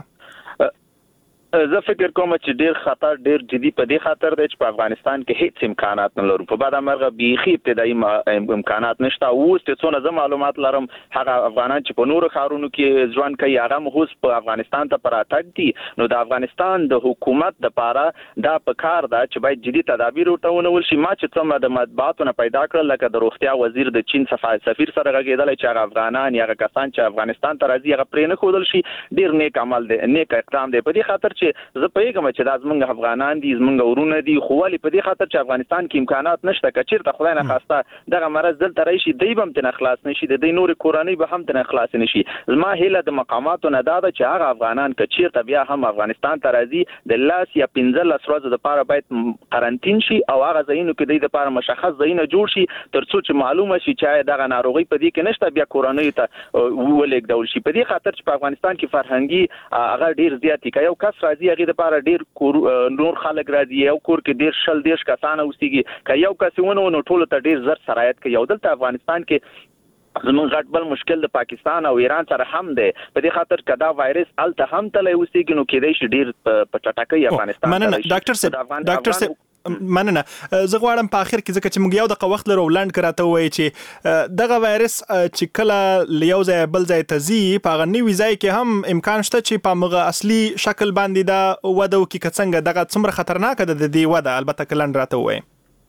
زه فکر کوم چې ډیر خطر ډیر جدي په دې خاطر دی چې په افغانستان کې هیڅ امکانات نه لرو. په بعد مرغه بیخي ابتدایي امکانات نشته. اوس چې څونه زه معلومات لرم هغه افغانان چې په نورو ښارونو کې ژوند کوي هغه هم اوس په افغانستان ته پر راتګ دي. نو د افغانستان د حکومت دپاره دا په کار ده چې باید جدي تدابیر ورته ونیول شي. ما چې څومره د مطبوعاتو نه پیدا کړل لکه د روغتیا وزیر د چین سفیر سره غږېدلی چې هغه افغانان یا هغه کسان چې افغانستان ته راځي هغه پرې نه ښودل شي. ډېر نیک عمل دی نیک اقدام دی په دې خاطر چې زه پوهېږم چې دا زمونږ افغانان دي زمونږ ورونه دي. خو ولې په دې خاطر چې افغانستان کې امکانات نشته که چېرته خدای نخواسته دغه مرض دلته راشي دی به هم ترې نه خلاص نه شي د دوی نورې کورنۍ به هم ترې نه خلاص نه شي. زما هیله د مقاماتو نه دا ده چې هغه افغانان که چېرته بیا هم افغانستان ته راځي د لاس یا پنځلس ورځو دپاره باید قرنطین شي او هغه ځایونو کې دوی دپاره مشخص ځایونه جوړ شي تر څو چې معلومه شي چې آیا دغه ناروغي په دې کې نشته بیا کورنیو ته ولېږدول شي. په دې خاطر چې په افغانستان کې فرهنګي هغه ډېر زیات دي. که یو کس راځي هغې دپاره ډېر نور خلک راځي یو کور کې ډېر شل دېرش کسانه اوسېږي. که یو کس ونه نو ټولو ته ډېر زر سرایت کوي. او دلته افغانستان کې زموږ غټ بل مشکل د پاکستان او ایران سره هم دی. په دې خاطر که دا وایرس هلته هم تلی اوسېږي نو کېدای شي ډېر په چټکۍ افغانستان مننه ډاکټر صاحب ډاکټر صاحب مننه. زه غواړم په آخر کې ځکه چې موږ یو دقیقه وخت لرو لنډ که راته ووایي چې دغه وایرس چې کله له یو ځایه بل ځای ته ځي په هغه نوي ځای کې هم امکان شته چې په همغه اصلي شکل باندې دا وده وکړي که څنګه دغه څومره خطرناکه ده د دې وده البته که لنډ راته ووایي؟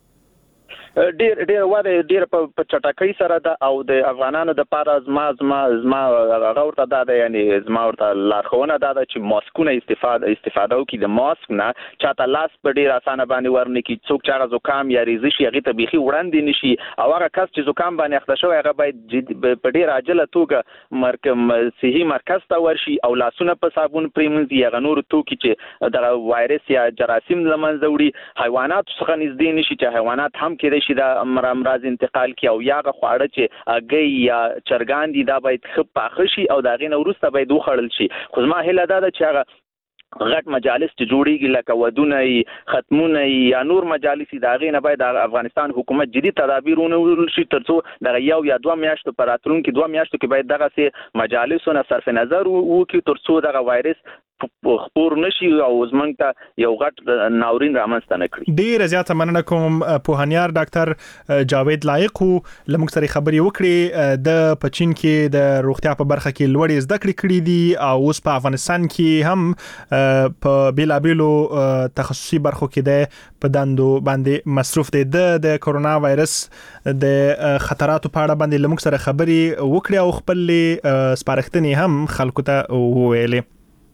ډیر ډیر وده ډیر په چټکۍ سره ده او د افغانانو د پاره زما زما زما هغه ورته دا ده یعنی زما ورته لارښوونه دا ده چې ماسکونه استفاده استفاده وکړي د ماسک نه چاته لاس په ډیر اسانه باندې ورنکړي. څوک چې هغه زکام یا ریزش یې هغې ته بیخي وړاندې نه شي او هغه کس چې زکام باندې اخته شوی هغه باید په ډیر عاجله توګه صحي مرکز ته ورشي او لاسونه په صابون پرېمنځي. هغه نورو توکي چې دغه وایرس یا جراثیم له منځه وړي حیواناتو څخه نږدې نه شي چې حیوانات هم کېدای شي دا امراض انتقال کی او یا خواړه چې اګي یا چرګان دي دا باید ښه پاخه شي او دا غي نه وروسته باید وخړل شي. خو زما هیله دا ده چې هغه غټ مجالس چې جوړیږي لکه ودونه ختمونه یا نور مجالس دا غینه باید د افغانستان حکومت جدي تدابیر ونیول شي ترڅو د یو یا دوه میاشتو پر راتلونکو دوه میاشتو کې باید دغه سي مجالسونه صرف نظر وکړي ترڅو دغه وایرس خپور نشي او زمونږ ته یو غټ ناورین رامنځته نه کړي. ډېر زیاته مننه کوم پوهانیار ډاکټر جاوید لایق وو لمونږ سره خبرې وکړي د پچین کې د روغتیا په برخه کې لوړې زده کړې کړې دي او اوس په افغانستان کې هم په بیلابیلو تخصصي برخو کې د په دندو باندې مصروف دي. د کرونا وایرس د خطراتو په اړه باندې لمونږ سره خبرې وکړي او خپل سپارښتنې هم خلکو ته وویلې.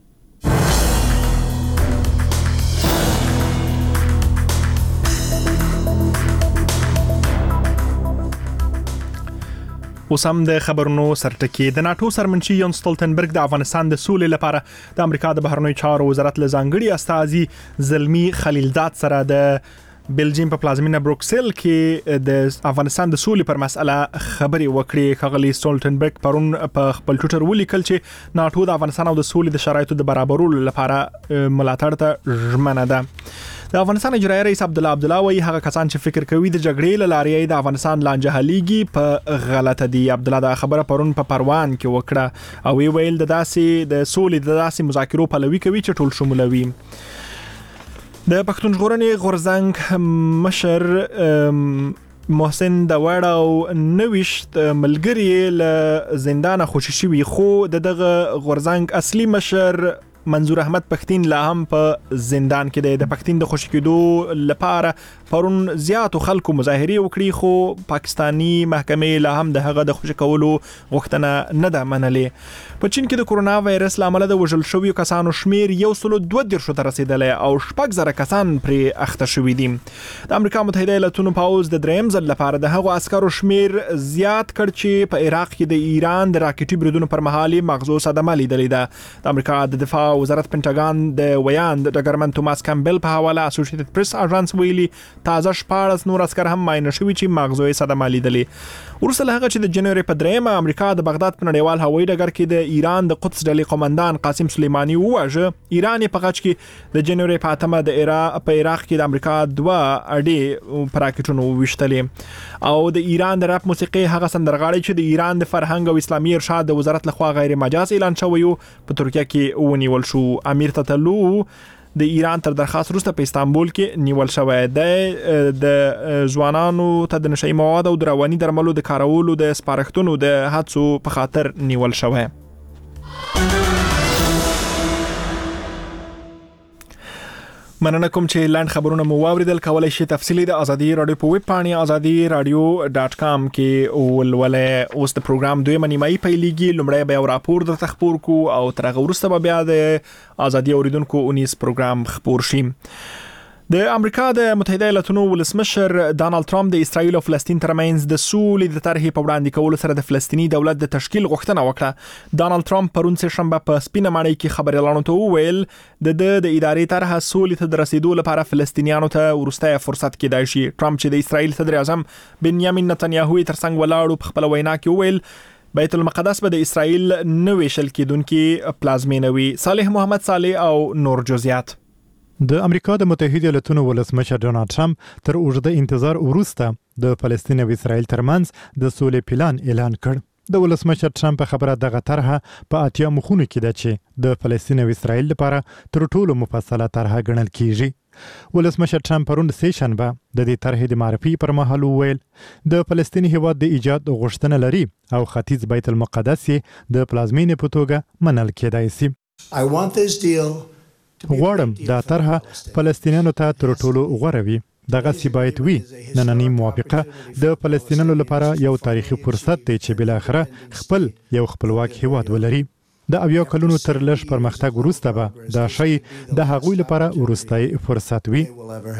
اوس هم د خبرونو سرټکی د ناتو سرمنشي یون ستولتنبرګ د افغانستان د سولې لپاره د امریکا د بهرنیو چارو وزارت له ځانګړي استازي زلمی خلیلزاد سره د بلجیم په پلازمینه بروکسل کې د افغانستان د سولې پر مسله خبرې وکړې. ښاغلي ستولتنبرګ پرون په خپل ټویټر ولیکل چې ناتو د افغانستان او د سولې د شرایطو د برابرولو لپاره ملاتړ ته ژمنه ده. د افغانستان اجرایي رئیس عبد الله عبد الله وایي هغه کسان چې فکر کوي د جګړې لارې د افغانستان لانجه حلیږي په غلطه دي. عبد الله دا خبره پرون په پروان کې وکړه او وی ویل د داسې د سولې د داسې مذاکرو پلوي کوي چې ټول شمولوي. د پښتون ژغورنې غورځنګ مشر محسن دواړه او نوښت ملګری له زندان خوشی شوی خو دغه غورځنګ اصلي مشر منظور احمد پښتين لا هم په زندان کې دی. د پښتين د خوشی کېدو لپاره پرون زیاتو خلکو مظاهره وکړي خو پاکستانی محکمې لا هم د هغه د خوشی کولو غوښتنه نه ده منلې. په چین کې د کرونا وایرس لامل د وژل شویو کسانو شمیر یو سل دوه دیرش ته رسیدلی او شپږ زره کسان پرې اخته شوي دي. د امریکا متحده ایالاتونو پوځ د دریم ځل لپاره د هغو عسکرو شمیر زیات کړ چې په عراق کې د ایران د راکټي بریدونو پر مهال مغزو صدمه لیدلې ده. د امریکا د دفاع وزارت پنټاګان د ویان د ډګرمن توماس کامبل په حواله اسوسییټډ پریس اژانس ویلي تازه شپاړس نور عسكر هم معاینه شوي چې مغزوي صدمه لیدلې. ورسره هغه چې د جنوري په دریمه امریکا د بغداد په نړیوال هوایي ډګر کې د ایران د قدس ډلې قومندان قاسم سلیمانی وواژه. ایران په غچ کې د جنوري په اتمه د عراق په عراق کې د امریکا دوه اډې په راکټونو وشتلې او د ایران د رپ موسیقي هغه سندرغاړي چې د ایران د فرهنګ او اسلامي ارشاد د وزارت لخوا غیر مجاز اعلان شوی په ترکیه کې ونیول شو. امیر تتلو د ایران تر درخواست وروسته په استانبول کې نیول شوی دی. د ځوانانو ته د نشئی مواد او د رواني درملو د کارولو د سپارښتنو د هڅو په خاطر نیول شوی. مننه کوم چې لاند خبرونه مو واوریدل. کولای شئ تفصیلی د ازادي رادیو په ویب پاڼه ازادي رادیو ډاټ کام کې ولولئ. اوس د پروګرام دویمه نیمایي پیلېږي. لومړی به یو راپور درته خپور کو او تر هغه وروسته به بیا د ازادي اوریدونکو اونیز پروګرام خپور شي. د امریکا د متحده ایالاتونو ولسمشر ډانلډ ټرمپ د اسرایل او فلسطین ترمنځ د سولې د طرحې په وړاندې کولو سره د فلسطینی دولت د تشکیل غوښتنه وکړه. ډانلډ ټرمپ پرون سه شنبه په سپینه ماڼۍ کې خبريالانو ته وویل د د ادارې طرحه سولې ته د رسیدو لپاره فلسطینیانو ته ورسته فرصت کېدای شي. ټرمپ چې د اسرایل صدر اعظم بنیامین نتنیاهو ترڅنګ ولاړو په خپل وینا کې وویل بیت المقدس به د اسرایل نوې شل کېدونکو پلازمینه وي. صالح محمد صالح او نور جزئیات. د امریکا د متحده ایالاتونو ولسمشر ډونالډ ټرمپ تر اوږده انتظار وروسته د فلسطین او اسرایل ترمنځ د سولې پلان اعلان کړ. د ولسمشر ټرمپ خبره دغه طرحه په اتیا مخونو کې ده چې د فلسطین او اسرایل لپاره تر ټولو مفصله طرحه ګڼل کیږي. ولسمشر ټرمپ پرون سه شنبه د دې طرحې د معرفي پر مهال وویل د فلسطین هیواد د ایجاد غوښتنه لري او ختیځ بیت المقدس د پلازمینې په توګه منل کېدای شي. I want this deal غواړم دا طرحه فلسطینیانو ته تر ټولو غوره وي. دغه سی باید وي. نننۍ موافقه د فلسطینیانو لپاره یو تاریخي فرصت دی چې بل اخره خپل یو خپلواک هیواد ولري. د اویا کلونو تر لږ پرمختګ وروسته به دا شی د هغوی لپاره وروستۍ فرصت وي.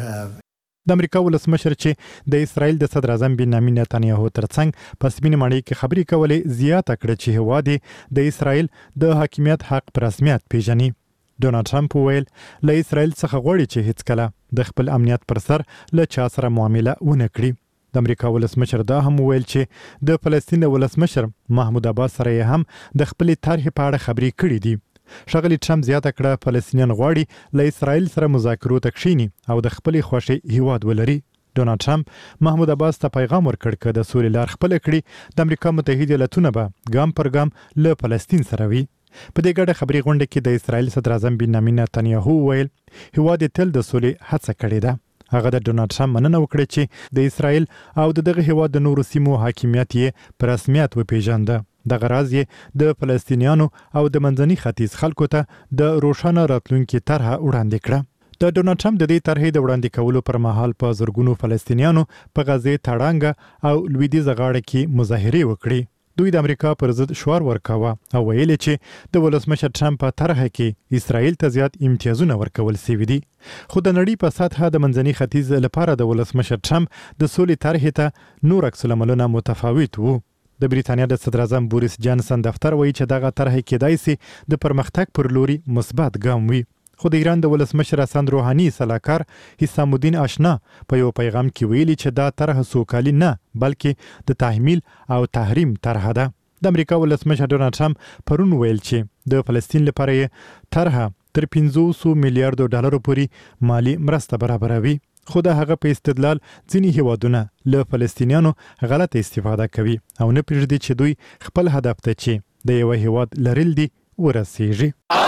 د امریکا ولسمشر چې د اسرایل د صدر اعظم بنیامین نتنیاهو ترڅنګ په سپینه ماڼۍ کې خبرې کولې زیاته کړه چې هواد د اسرایل د حاکمیت حق پر رسمیت پیژني. ډونالډ ټرمپ ویل له اسرایل څخه غواړي چې هیڅ کله د خپل امنیت پر سر له چا سره معامله ونه کړي. د امریکا ولسمشر دا هم ویل چې د فلسطین ولسمشر محمود عباس سره هم د خپل طرح په اړه خبرې کړې دي ښاغلي ټرمپ زیاته کړه فلسطینیان غواړي له اسرائیل سره مذاکرو ته کښیني او د خپلې خوښې هیواد ولري. ډونالد ټرمپ محمود عباس ته پیغام ورکړ چې د سولې لار خپله کړي د امریکا متحده ایالتونه به ګام پر ګام له فلسطین سره وي. په دې ګډه خبري غونډه کې د اسرائیل صدر اعظم بنیامین نتنیاهو ویل هیواد تل د سولې هڅه کړې ده. هغه د ډونالد ټرمپ مننه وکړه چې د اسرائیل او دغه هیواد د نورو سیمو حاکمیت یې په رسمیت وپیژنده. دغه راز یې د فلسطینیانو او د منځني ختیځ خلکو ته د روښانه راتلونکي طرحه وړاندې کړه. د ډونالد ټرمپ د دې طرحې د وړاندې کولو پر مهال په زرګونو فلسطینیانو په غزې تړانګه او لویدیځه غاړه کې مظاهرې وکړې. دوی د امریکا پر ضد شعار ورکاوه او ویل چې د ولسمشر ټرمپ په طرحه کې اسرائیل ته زیات امتیازونه ورکول شوي دي. خو د نړۍ په سطحه د منځني ختیځ لپاره د ولسمشر ټرمپ د سولې طرحې ته نور عکس العملونه متفاوت وو. د بریتانیا د صدر اعظم بوریس جانسن دفتر وایي چې دغه طرحه کېدای شي د پرمختګ پر لوري مثبت ګام وي. خو د ایران د ولسمشر حسن روحاني سلاکار حسام الدین آشنا په یو پیغام کې ویلي چې دا طرحه سوکالي نه بلکې د تحمیل او تحریم طرحه ده. د امریکا ولسمشر ډونالد ټرمپ پرون ویل چې د فلسطین لپاره یې طرحه تر پنځوس میلیارډ ډالر پورې مالی مرسته برابروي. خو د هغه په استدلال ځینې هیوادونه له فلسطینیانو غلطه استفاده کوي او نه پرېږدي چې دوی خپل هدف ته چې د یو هیواد لرل دي ورسیږي.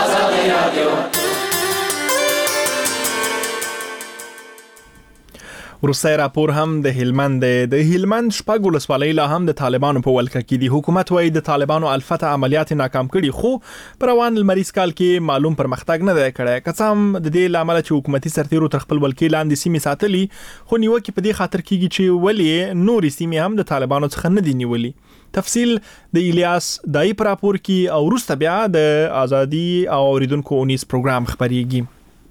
وروستی راپور هم د هلمند د هلمند شپږ ولسوالۍ لا هم د طالبانو په ولکه کې دي. حکومت وايي د طالبانو الفته عملیات ناکام کړي خو پر روان لمریز کال کې معلوم پرمختګ نه دی کړی. که څه هم د دې لامل چې حکومتي سرتیرو تر خپل ولکې لاندې سیمې ساتلي خو نیوکه په دې خاطر کېږي چې ولې نورې سیمې هم د طالبانو څخه نه دي نیولي. تفصیل د الیاس دای پر راپور کې او وروسته بیا د ازادي او اوریدونکو اونیس پروګرام خبريږي.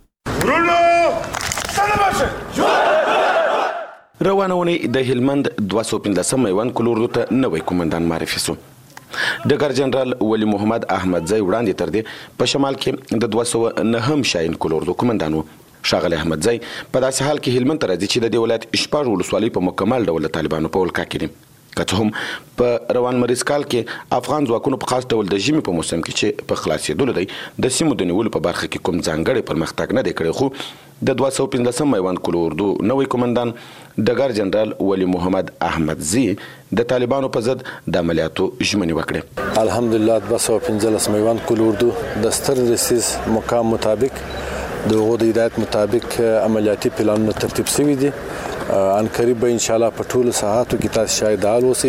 روانونې د هلمند دوه سوه پنځلسم میوند کلوردو ته نوی قومندان معرفي شو. ډګر جنرال ولی محمد احمدزی وړاندې تر دې په شمال کې د دوه سوه نهم شاهین کلوردو قومندان و. ښاغلی احمدزی په داسې حال کې هلمند ته راځي چې د دې ولایت شپږ ولسوالۍ په مکمل ډول د طالبانو په ولکه کې دي. که څه هم په روان مریض کال کې افغان ځواکونو په خاص ډول د ژمي په موسم کې چې په خلاصېدلو دی د سیمو د نیولو په برخه کې کوم ځانګړی پرمختګ نه دی کړی. خو د دوه سوه پنځلسم میوند کلوردو نوی قومندان ډګر جنرال ولی محمد احمدزی د طالبانو په ضد د عملیاتو ژمنې وکړې. الحمدلله دوه سوه پنځلس میوند کلوردو د ستر درسیز مقام مطابق د هغو د هدایت مطابق عملیاتي پلانونه ترتیب شوي دي. ان قریب به ان شاء الله په ټولو ساحاتو کې تاسو شاهد حال اوسئ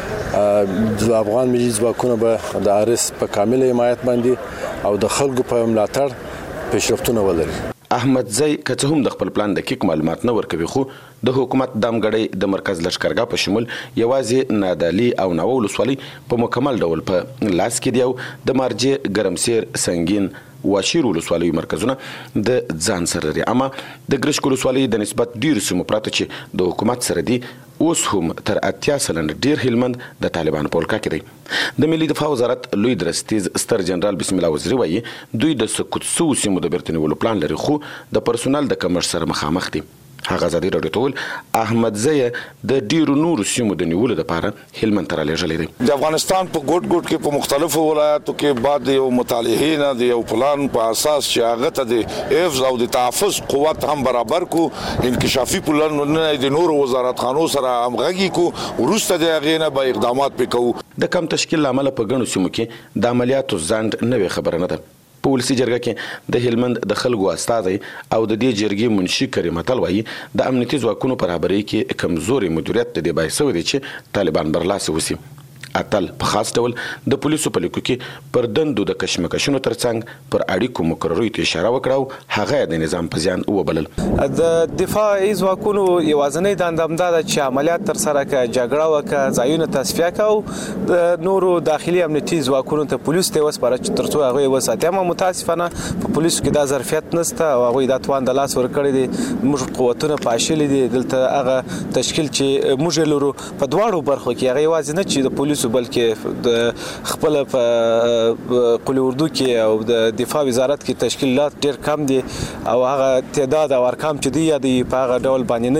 چې د افغان ملي ځواکونه به د ارس په کامله حمایت باندې او د خلکو په ملاتړ پیشرفتونه ولري. احمدزی که څه هم د خپل پلان دقیق معلومات نه ورکوي خو د حکومت دامګړی د مرکز لشکرګاه په شمول یوازې نادعلي او ناوه ولسوالۍ په مکمل ډول په لاس کې دي او د مارجې ګرمسیر سنګین واشیر ولسوالۍ مرکزونه د ځان سره لري. اما د ګرشک ولسوالۍ د نسبت ډیرو سیمو پرته چې د حکومت سره دي اوس هم تر اتیا سلنه ډیر هلمند د طالبانو په ولکه کې دی. د ملي دفاع وزارت لوی درستیز ستر جنرال بسم الله وزیری وایي دوی د سقوط سوو سیمو د بیرته نیولو پلان لري خو د پرسونل د کمښت سره مخامخ دي. هغه ازادي راډیو ته وویل احمدزی د ډیرو نورو سیمو د نیولو لپاره هلمند ته رالیږلی دی. د افغانستان په ګوټ ګوټ کې په مختلفو ولایاتو کې بعد یو مطالعې نه د یو پلان په اساس چې هغه ته د حفظ او د تحفظ قوت هم برابر کو انکشافي پلانونه د نورو وزارتخانو سره همغږي کو وروسته د هغې نه به اقدامات پې کوو. د کم تشکیل له امله په ګڼو سیمو کې د عملیاتو ځنډ نوې خبره نه ده. په ولسي جرګه کې د هلمند د خلکو استازی او د دې جرګې منشي کریم اتل وایي د امنیتي ځواکونو په رهبرۍ کې کمزوري مدیریت د دې باعث شوی دی چې طالبان برلاسه وسی. اتل په خاص ډول د پولیسو په لیکو کې پر دندو د کشمکشونو ترڅنګ پر اړیکو مقررو ته اشاره وکړه او هغه د نظام په زیان وبلل. د دفاعي ځواکونو یوازینی دنده همدا ده چې عملیات تر سره کړي، جګړه وکړي، ځایونه تصفیه کړي، د نورو داخلي امنیتي ځواکونو ته پولیس ته وسپاره چې ترڅو هغه وساتي. اما متاسفانه په پولیسو کې دا ظرفیت نشته او هغه د توان د لاس ورکړي دي. موږ قوتونه پاشلي دي دلته هغه تشکیل چې موږ لرو په دواړو برخو کې هغه یوازې نه چې د پولیسو بلکې د خپل په قلی اردو کې او د دفاع وزارت کې تشکیلات ډېر کم دي او هغه تعداد او ارقام چې دی یا د په هغه ډول باندې نه دي.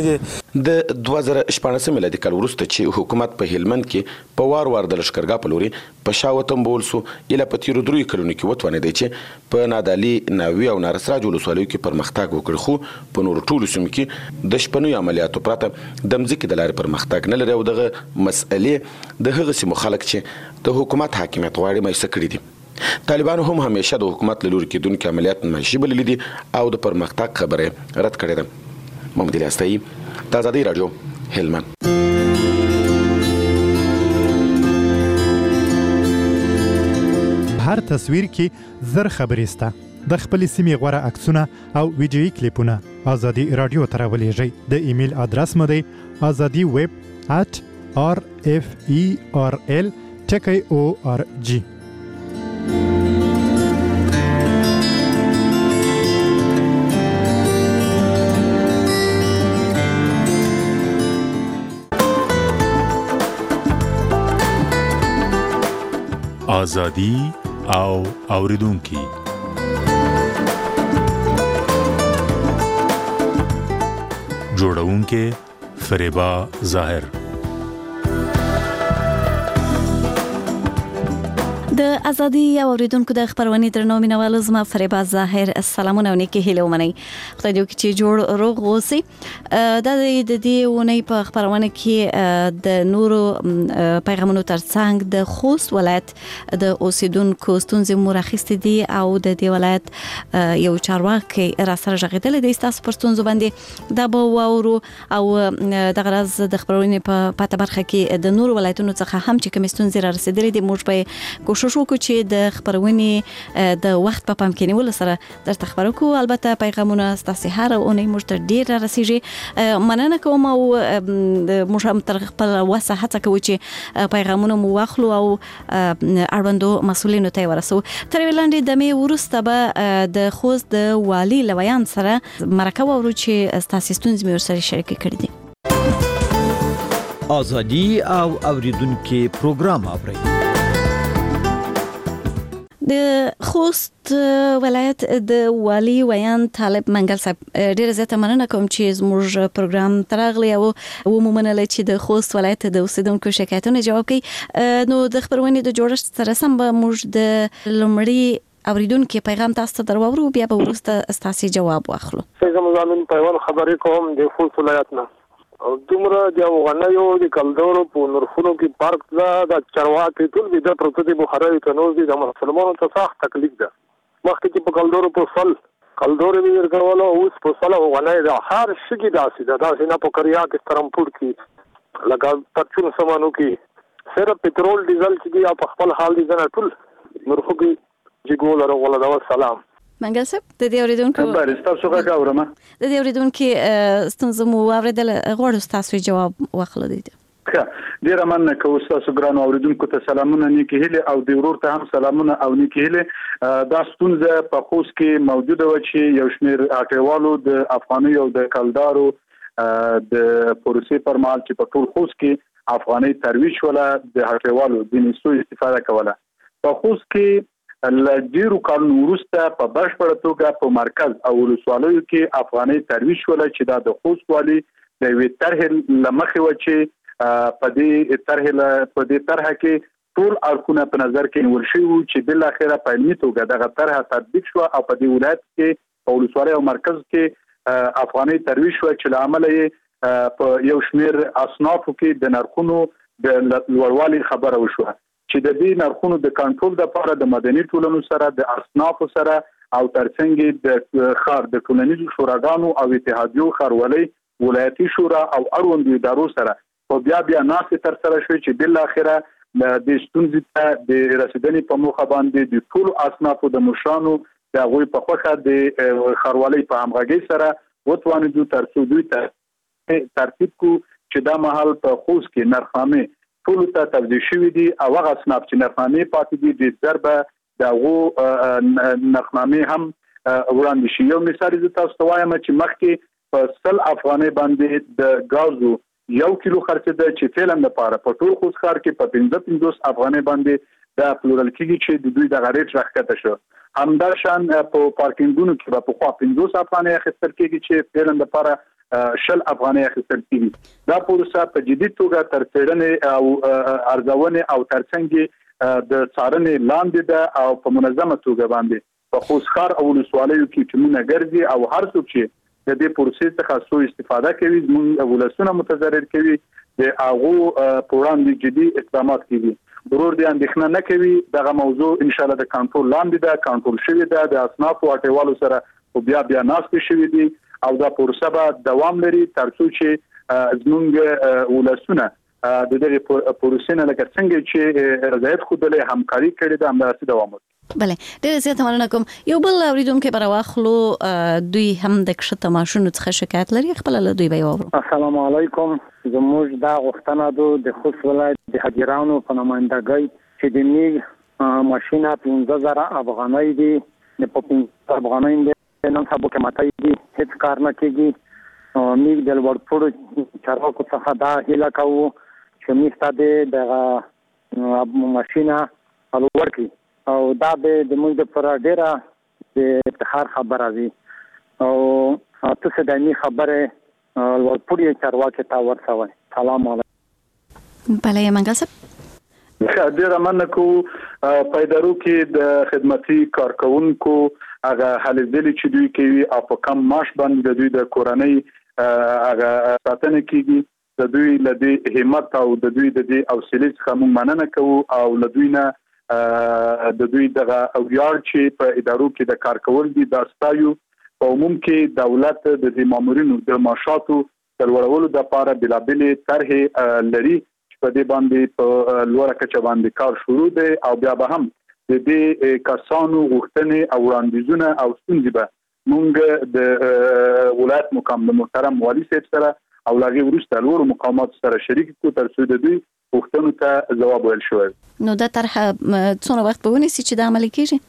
د دوه زره شپاړس میلادي کال وروسته چې حکومت په هلمند کې په وار وار د لشکرګاه په لوري په شا وتمبول سو اله په تیرو دروي کلونو کې وتوانېدی چې په نادالي ناوي او نارسراج ولسوالیو کې پرمختګ وکړي، خو په نورو ټولو سیمو کې د شپنیو عملیاتو پرته د مځکې د لارې پرمختګ نه لري او دغه مسئلې د هغه سیمو خلک چې د حکومت حاکمیت غواړي مایوسه کړي دي. طالبانو هم همیشه د حکومت له لوري کېدونکي عملیات نمایشي بللي دي او د پرمختګ خبره رد کړې ده. محمد الیاستایي، د آزادۍ راډیو، هلمند. هر تصویر کې زر خبرې سته. د خپلې سیمې غوره عکسونه او ویډیویي کلیپونه آزادي راډیو ته راولېږئ. د ایمیل ادرس مو دی آزادي ویب ات آر اف ای آر ال ټکی او آر جی. آزادی او اوریدونکي. جوړونکي فریبا ظاهر. د ازادي او اوریدونکو د خبرونې درنو مینوالو، زما فریبا ظاهر السلامونه او نیکی هیله ومنئ. خدای دې وکړي چې جوړ روغ اوسئ. دا د دې ونې په خبرونه کې د نورو پیغامونو ترڅنګ د خوست ولایت د اوسیدونکو ستونزې مو راخیستې دي او د دې ولایت یو چارواکي را سره غږېدلی دی ستاسو پر ستونزو باندې. دا به واورو او دغه راز د خبرونې په پاته برخه کې د نورو ولایتونو څخه هم چې کومې ستونزې را رسېدلې دي موږ به کوشش وکړو چې د خبرونې د وخت په پام کې نیولو سره درته خبرو کوو. البته پیغامونه ستاسو هر اونۍ موږ ته ډېر را رسیږي. مننه کوم او موږ هم تر خپل وسه هڅه کوو چې پیغامونه مو واخلو او اړوندو مسؤلینو ته ورسو. تر وړاندې د مې وروسته به د خوست د والي لویان سره مرکه وورو چې ستاسو ستونزې مې ورسره شریک کړي دي. آزادي او اوریدونکو پروګرام اورئ. د خوست ولایت د والي ویان طالب منګل صاحب، ډیره زیاته مننه کوم چې زموږ پروګرام تراغلی او ومومنه چې د خوست ولایت د اوسیدونکو شکایتونه جواب کړي. نو د خبرونې د جوړښت سره سم به موږ د لومړي اوریدونکو پیغام تاسو ته درورو، بیا به وروسته ستاسو جواب واخلو. څنګه مزامن پیوال خبرې کوم د خوست ولایت نه او دومره د وغنیو د کلدورو په نورفونو کې پارک دا د چرواکي ټول د پروتې بخاري تنوز دي د مسلمانانو ته سخت تکلیف ده. وخت کې په کلدورو په فل کلدورو ویل کولو اوس په فل وغنی د هر شګي داسې ده داسې نه په کریا کې سترمپور کې لکه پرچون سمانو کې صرف پټرول ډیزل چې دی په خپل حال دي نه ټول نورخو کې جګول راغله دا سلام منګل صاحب. د دې اوریدونکو خبر تاسو څنګه اورم د دې اوریدونکو ستونزې مو اوریدل غواړو تاسو جواب واخلو دي. ډیره مننه کوم تاسو ګران اوریدونکو ته سلامونه نیکی هله او د ورور ته هم سلامونه او نیکی هله. دا ستونزه په خوست کې موجوده و چې یو شمېر اټیوالو د افغاني او د کلدارو د پروسې پر مهال چې په ټول خوست کې افغاني ترویج ولا د اټیوالو د نسو استفاده کوله. په خوست کې لږیرو کارونو وروسته په بشپړه توګه په مرکز او ولسوالیو کې افغاني ترویج ولا چې دا د خوست والي د وی طرح لمخې و چې په دې طرح په دې طرح کې ټول اړخونه په نظر کې نیول شوی چې بل اخره په علمي توګه دغه طرح تطبیق شو او په دې ولایت کې په ولسوالۍ او مرکز کې افغاني ترویج شو چې لامل یې په یو شمېر اصنافو کې د نرخونو د لوړوالي خبره وشوه چې د دې نرخونو د کنټرول لپاره د مدني ټولنو سره د اصنافو سره او ترڅنګ د خار د ټولنیزو شوراګانو او اتحادیو خارولۍ ولایتي شورا او اړوند ادارو سره په بیا بیا ناسې تر سره شوې چې بل اخره د ستونزې ته د رسیدنې په موخه باندې د ټول اصنافو د مشرانو د غوي په خوخه د خارولۍ په همغږي سره وتوانېدو تر څو دوی ته ترتیب کو چې دا محل په خوست کې نرخنامې ټول ته توضیح شوې دي او هغه اسناد چې نرخنامې پاتې دي د ضربه دغه نرخنامې هم وړاندې شي. یو مثال زه تاسو ته وایم چې مخکې په سل افغانۍ باندې د غازو یو کیلو خرڅېده چې فعلا لپاره په ټول خوست ښار کې په پنځه پنځوس افغانۍ باندې د پلورل کېږي چې د دوی د ریټ راښکته شو. همدا شان په پارکینګونو کې په خوا پنځوس افغانۍ اخیستل کېږي چې فعلا لپاره شل افغانۍ اخیستل کیږي دا پروسه په جدي توګه تر څېړنې او ارزونې او ترڅنګ د څارنې لاندې ده او په منظمه توګه باندې په خوست ښار او ولسوالیو کې ټیمونه ګرځي او هر څوک چې د دې پروسې څخه سوء استفاده کوي زموږ ولسونه متضرر کوي د هغو په وړاندې جدي اقدامات کیږي. ضرور دې اندېښنه نه کوي دغه موضوع ان شاء الله د کنټرول لاندې ده، کنټرول شوې ده، د اصنافو اټیوالو سره او بیا بیا ناستې شوې دي او دا پروسه به دوام لري تر څو چې زموږ ولسونه د دې پروسې نه لکه څنګه چې رضایت خوده همکاري کړې ده همداسې دوام وکړي. بله ډېر زیات مننه کوم. یو بل اوریدونکو پر واخلو دوی هم د کښته ماشونو څخه شکایت لري خپل له دوی به یو. السلام علیکم. زموږ دا غوښتنه ده د خوست ولایت د حاضرانو په نمائندګۍ چې د میګ ماشینه پنځه زره افغانۍ دي د پنځه افغانۍ د نن سبا کې ماته دي هیڅ کار نه کیږي. میګ د ورپړو چارواکو څخه دا هیله کوو چې میګ ته د ماشینه الور کړي او دا به د موږ لپاره ډیره د افتخار خبره وي او تاسو د دې خبره ورپړی چارواکي ته ورسوي. سلام علیکم. بله منګل ډیره مننه کو پیدارو کې د خدماتي کارکونکو هغه هلې ځلې چې دوی کوي او په کم معاش باندې د دوی د کورنۍ هغه ساتنه کیږي د دوی له دې همت او د دوی د دې حوصله څخه موږ مننه کوو او له دوی نه د دوی دغه اویار چې په ادارو کې د کار کول دي د استایو په عموم کې دولت د دې مامورینو د معاشاتو د لوړولو لپاره بلابلې طرحې لري چې په دې باندې په لوړه کچه باندې کار شروع دی او بیا به هم د دې کسانو غوښتنې او وړاندیزونه او ستونزې به موږ د ولایت مقام د محترم والي صاحب سره او لاغي ورسته لوړ مقامات سره شریک کو تر څو د دوی غوښتنو ته ځواب ویل شوی. نو دا طرح څونه وخت به ونیسي چې دا عملي کیږي؟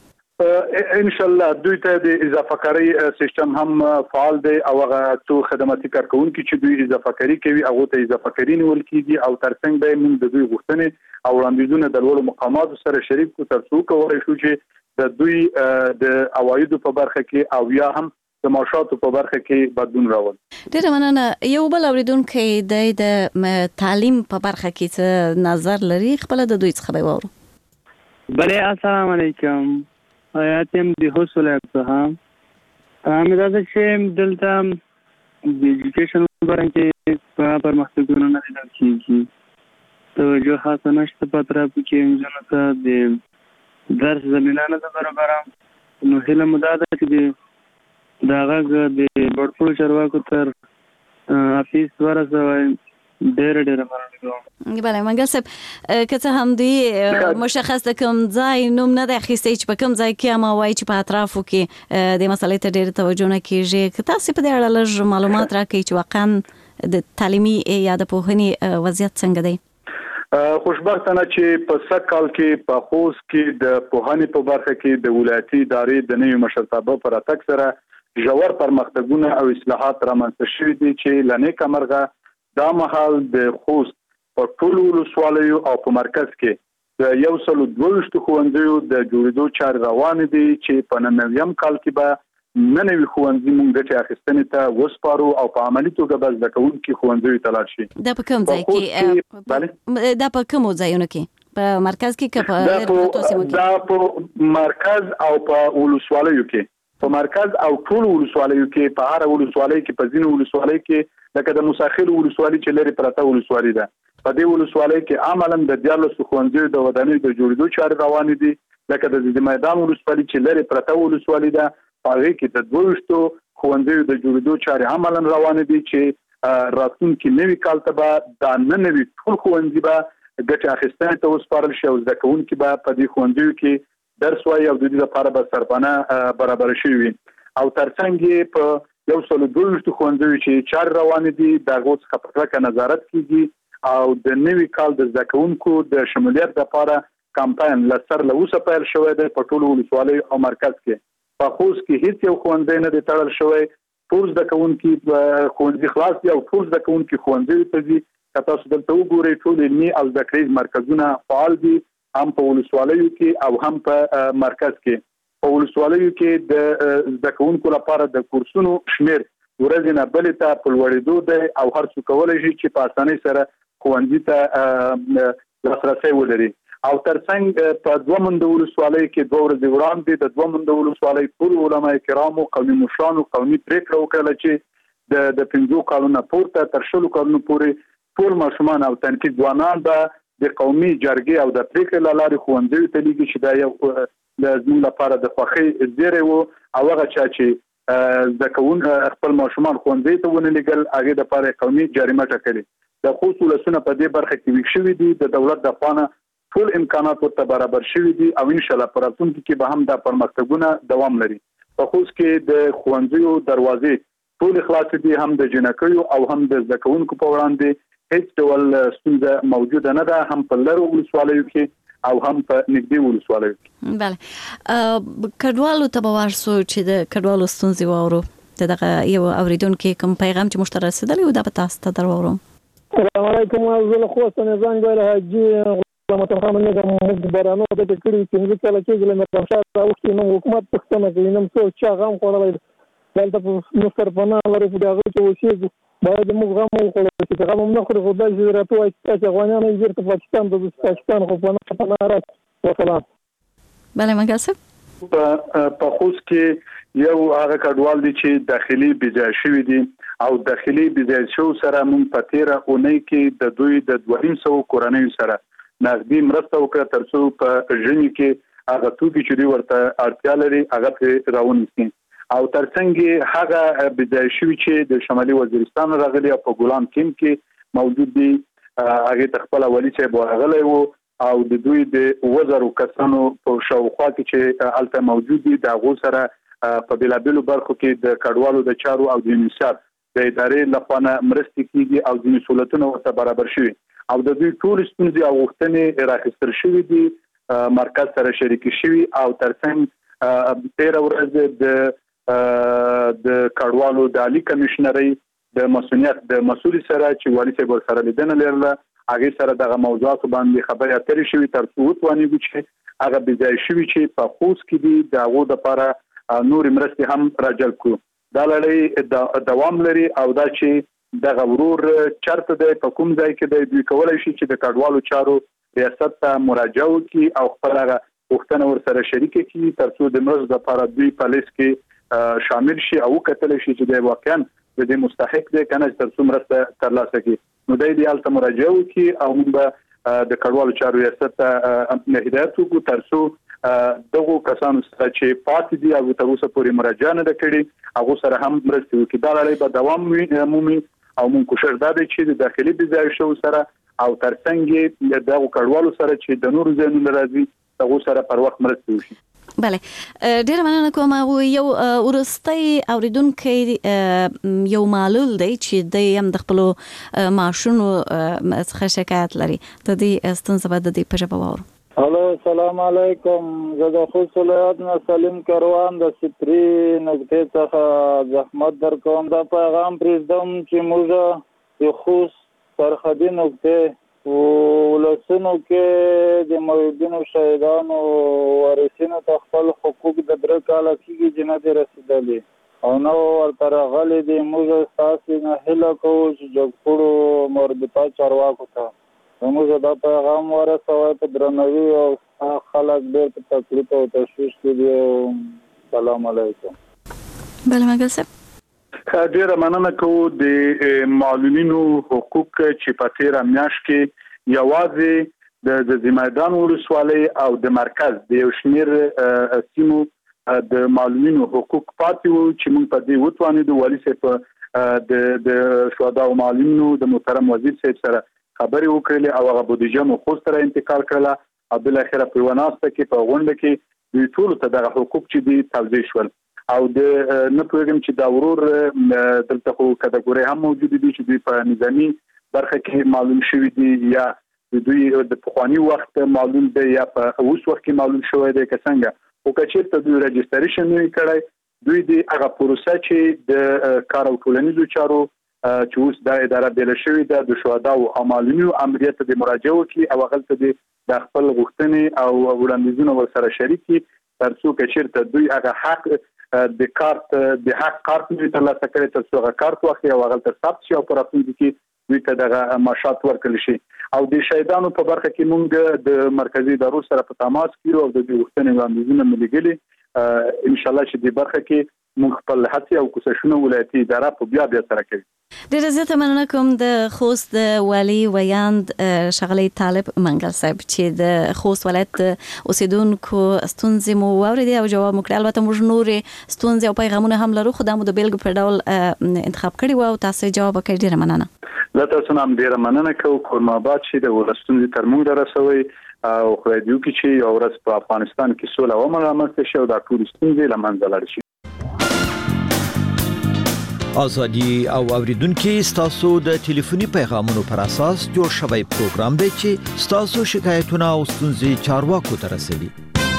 ان شاء الله دوی ته د اضافه کاری سیستم هم فعال دی او هغه څو خدماتي کارکونکو چې دوی اضافه کاری کوي هغه ته اضافه کاری نیول کیږي او ترڅنګ به موږ د دوی غوښتنې او وړاندیزونه د لوړ مقامات سره شریک کو تر څو کولی شو چې د دوی د عوایدو په برخه کې او یا هم د معاشاتو په برخه کې بدلون راول. ډیره مننه. یو بل اوریدونکو د تعلیم په برخه کې څه نظر لري خپل د دوی څخه به وورو. بله السلام علیکم. آیاتم د خوست ولایت څخه امید ده چې دلته د ایجوکیشن برانچ په پرمختګونو نه لیدل کیږي توجه خاصه نشته په طرف کې انجنونو ته د درس زمینه نه ده برابره. نو هیله مو دا ده چې دا هغه د بړپړو چارواکو تر افیس ورسوي. ډېر ډېر مننه کوم. بله منګل صاحب که څه هم دی مشخص د کوم ځای نوم نه دی اخیستی چې په کوم ځای کې ما وایي چې په اطرافو کې د مسلې ته ډېر توجه نه کیږي که تاسو په دې اړه لږ معلومات راکړئ چې واقعا د تعلیمي یا د پوهنې وضعیت څنګه دی؟ خوشبختانه چې په سږ کال کې په خوست کې د پوهنې په برخه کې د ولایتي ادارې د نوي مشرتابه پر اتک سره ژور پرمختګونه او اصلاحات رامنځته شوي دي چې لنیکه مرغه دا مهال د خوست په ټولو ولسوالیو او په مرکز کې د یو سل دوه ښوونځیو د جوړېدو چارې روانې دي چې په نویم کال کې به نه نوي ښوونځي موږ ګټې اخیستنې ته وسپارو او په عملي توګه به زده کوونکي ښوونځیو ته لاړ شي. دا په کوم ځای کې دا په کومو ځایونو کې په مرکز کې که په دا په مرکز او په ولسوالیو کې په مرکز او ټول ولسوالیو کې په هر ولسوالۍ کې په ځینو ولسوالۍ کې لکه د مساخر ولسوالۍ چې لري پرته ولسوالۍ ده په دې ولسوالۍ کې عملاً د دیارلس ښوونځیو د ودانۍ د جوړېدو چارې روانې دي لکه د میدان ولسوالۍ چې لري پرته ولسوالۍ ده په هغې کې د دوه ښوونځیو د جوړېدو چارې عملاً روانې دي چې راتلونکي نوي کال ته به دا نه نوي ټول ښوونځي به ګټې اخیستنې ته وسپارل شي او زده کوونکي به په دې ښوونځیو کې درس وایي او د دې لپاره به سرپناه برابر شوي وي او ترڅنګ یې په یو سل دوه ښوونځیو چې چارې روانې دي د هغو څخه په کلکه نظارت کیږي او د نوي کال د زده کوونکو د شمولیت لپاره کمپاین له سر له اوسه پیل شوی دی په ټولو ولسوالیو او مرکز کې. په خوست کې هیڅ یو ښوونځی نه دی تړل شوی. ټول زده کوونکي ښوونځي خلاص دي او ټول زده کوونکي ښوونځیو ته ځي. که تاسو دلته وګورئ ټول علمي او زده کړیز مرکزونه فعال دي هم په ولسوالیو کې او هم په مرکز کې. په ولسوالیو کې د زده کوونکو لپاره د کورسونو شمیر ورځ نه بل ته په لوړېدو دی او هر څوک کولای شي چې په اسانۍ سره ښوونځي ته لاسرسی ولري. او ترڅنګ په دوه منده ولسوالۍ کې دوه ورځې وړاندې د دوه منده ولسوالۍ ټول علما کرامو قومي مشرانو قومي پریکړه وکړه چې د د پنځو کالونو پورته تر شلو کالونو پورې ټول ماشومان او تنکي ځوانان به د قومي جرګې او د پریکړې له لارې ښوونځیو ته لیږي چې دا یو د زموږ لپاره د خوښۍ زیری و او هغه چا چې زده کوونکي خپل ماشومان ښوونځي ته ونه لیږل هغې دپاره قومي جریمه ټاکلې. د خوست ولسونه په دې برخه کې ویښ شوي دي. د دولت د خوا نه ټول امکانات ورته برابر شوي دي او انشاءالله په راتلونکي کې به هم دا پرمختګونه دوام لري. په خوست کې د ښوونځیو دروازې ټول خلاص دي، هم د جنکیو او هم د زده کوونکو په وړاندې هیڅ ډول ستونزه موجوده نه ده، هم په لرو ولسوالیو کې او هم په نږدې ولسوالیو کې. بله کډوالو ته به ورسو چې د کډوالو ستونزې واورو. دغه یو اوریدونکو کوم پیغام چې مشترک رسیدلی و دا به تاسو ته دروورم. السلام علیکم. زه له خوست نه زنګ ویل حاجي متخم نه د مخبرانو د کړي چې موږ کله کې له مرشد راوښتي نو حکومت پښتنه کوي نو څو چا غم خوړل دلته په مستر پناه لري په دغه کې وشي باید موږ غم وکړو چې غم نه خوري خو د زیراتو چې افغانان یې ورته پاکستان د پاکستان خو په پناه راځي. وسلام. بله منګاسب په خوست کې یو هغه کډوال دي چې داخلي بيځای شوی دي او داخلي بيځای شو سره مونږ په تیره اونۍ کې د دوی د دوه سوه کورنۍ سره نغدي مرسته وکړه ترڅو په ژوند کې هغه توکي چې دوی ورته اړتیا لري هغه په راونیسي. او ترڅنګ هغه بيځای شوی چې د شمالي وزیرستان راغلي او په ګولان کیم کې موجود دي هغه تخپل ولی چې ورغلی وو او د دوی د وزرو کسانو په شاوخوا کې چې الته موجود دي د غو سره په بلابلو برخو کې د کډوالو د چارو او د یونیسف د ادارې لخوا مرستې کیږي او د مسولیتونو ورته برابر شوي او د دوی ټول ستونزې او غوښتنې راخستل شوي دي مرکز سره شریک شوي او ترڅنګ تیر ورځ د د کډوالو د عالی کمشنري د مسؤلیت د مسؤل سره چې والی صاحب سره لیدنه لرله هغه سره دغه موضوعات باندې خبرې اترې شوي ترڅو وتوانیږي چې هغه بيځای شوي چې په خوست کې دي دغه د لپاره نور مرستې هم راجل کو. دا لړۍ دوام لري او دا چې دغه ورور چرته د کوم ځای کې د دوی کولای شي چې د کډوالو چارو ریاست ته مراجعه وکړي او خپل هغه وختونه ور سره شریک کړي ترڅو د مرز د لپاره دوی په لیست کې شامل شي او کتل شي چې د واقعا د دې مستحق دي کنه ترڅو مرسته ترلاسه کړي. نو د دې الته مراجعه وکړي او موږ د کډوالو چارو ریاست ته هدایت وکړو ترڅو دغه کسانو سره چې پاتې دي او تر اوسه پورې مراجعه نه کړي هغه سره هم مرسته وکړي. دا لړۍ به دوام مومي او موږ کوشش دا دی چې د داخلي بيځای شو سره او ترڅنګ دغه کډوالو سره چې د نورو ځایونو راځي هغه سره پر وخت مرسته وشي. بله ډیر مننه کوم. یو ورستۍ اوریدونکو یو معلول دی چې د یم د خپل ماشونو څخه شکایت لري د دې ستونزه به د دې په ژبه واورو. الو السلام علیکم. زه د خوست ولایت نه سلیم کروان د سپری نقطې څخه زحمت درکوم. دا پیغام پرېږدم چې موږ د خوست سرحدي نقطې ولسونو کې د موجودینو شهیدانو وارثینو ته خپل حقوق د درې کاله کېږي چې نه دي رسېدلي او نو ورته راغلي دي. موږ ستاسې نه هیله کوو چې جګپوړو مربوطه چارواکو ته موږ دا پیغام ورسوئ په درناوي او خلک ډېر په تکلیف او تشویش کې دي. سلام علیکم. بله مګل صاحب ډیره مننه کوو. د معلولینو حقوق چې په تیره میاشت کې یوازې د ځمایدان ولسوالۍ او د مرکز د یو شمېر سیمو د معلولینو حقوق پاتې وو چې موږ په دې وتوانېدو والي صاحب د د شهدا او معلولینو د محترم وزیر صاحب سره خبرې وکړلې او هغه بودیجه مو خوست سره انتقال کړله او بل اخره په وناسته کې په غونډه کې دوی ټول ته دغه حقوق چې دي توضیح شول او د نه پوهیږم چې دا ورور دلته خو کټګوري هم موجود دي چې دوی په نظامی برخه کې معلوم شوی دي یا دوی د پخوانی وخت معلوم دي یا په اوس وخت کې معلوم شوی دي که څنګه او که چیرته دوی رجستریشن نه کړی دوی د هغه پروسه چې د کار او ټولنیزو چارو چې اوس د اداره بل شوی د شهدا او معلومینو امریت د مراجعه وکړي او هغه د خپل غوښتنې او وړاندیزونو ور سره شریکي ترڅو که چیرته دوی هغه حق د کارت د حق کارت نه ترلاسه کړي تر څو کارت واخلي او هغه ته ثبت شي او پر راتلونکي کې دوی ته دغه معاشات ورکړل شي او د شهیدانو په برخه کې موږ د مرکزی ادارو سره په تماس کې او د دې وختونو وړاندیزونه ملګري ان شاء الله چې د برخه کې موږ خپل هڅې او کوششونه ولایتي اداره په بیا بیا سره کوي. ډیره زیاته مننه کوم د خوست د والی ویاند شغلی طالب منګل صاحب چې د خوست ولایت اوسیدونکو ستونزې مو واوریدي او جواب مو کړی. البته موږ نورې ستونزې او پیغامونه هم لرو خو دا مو د بیلګې په ډول انتخاب کړي وو او تاسو جواب وکړئ. ډیره مننه. له تاسو هم ډیره مننه کوم کورماباد چې د ولستونزې تر موږ رسوي او خدای دې وکړي چې یو ورځ په افغانستان کې سوله او امن رامنځته شي او دا ټول ستونزې له منځه لاړ شي. ازادي او اوریدونکو ستاسو د ټلیفوني پیغامونو پر اساس جوړ شوی پروګرام دی چې ستاسو شکایتونه او ستونزې چارواکو ته رسوي.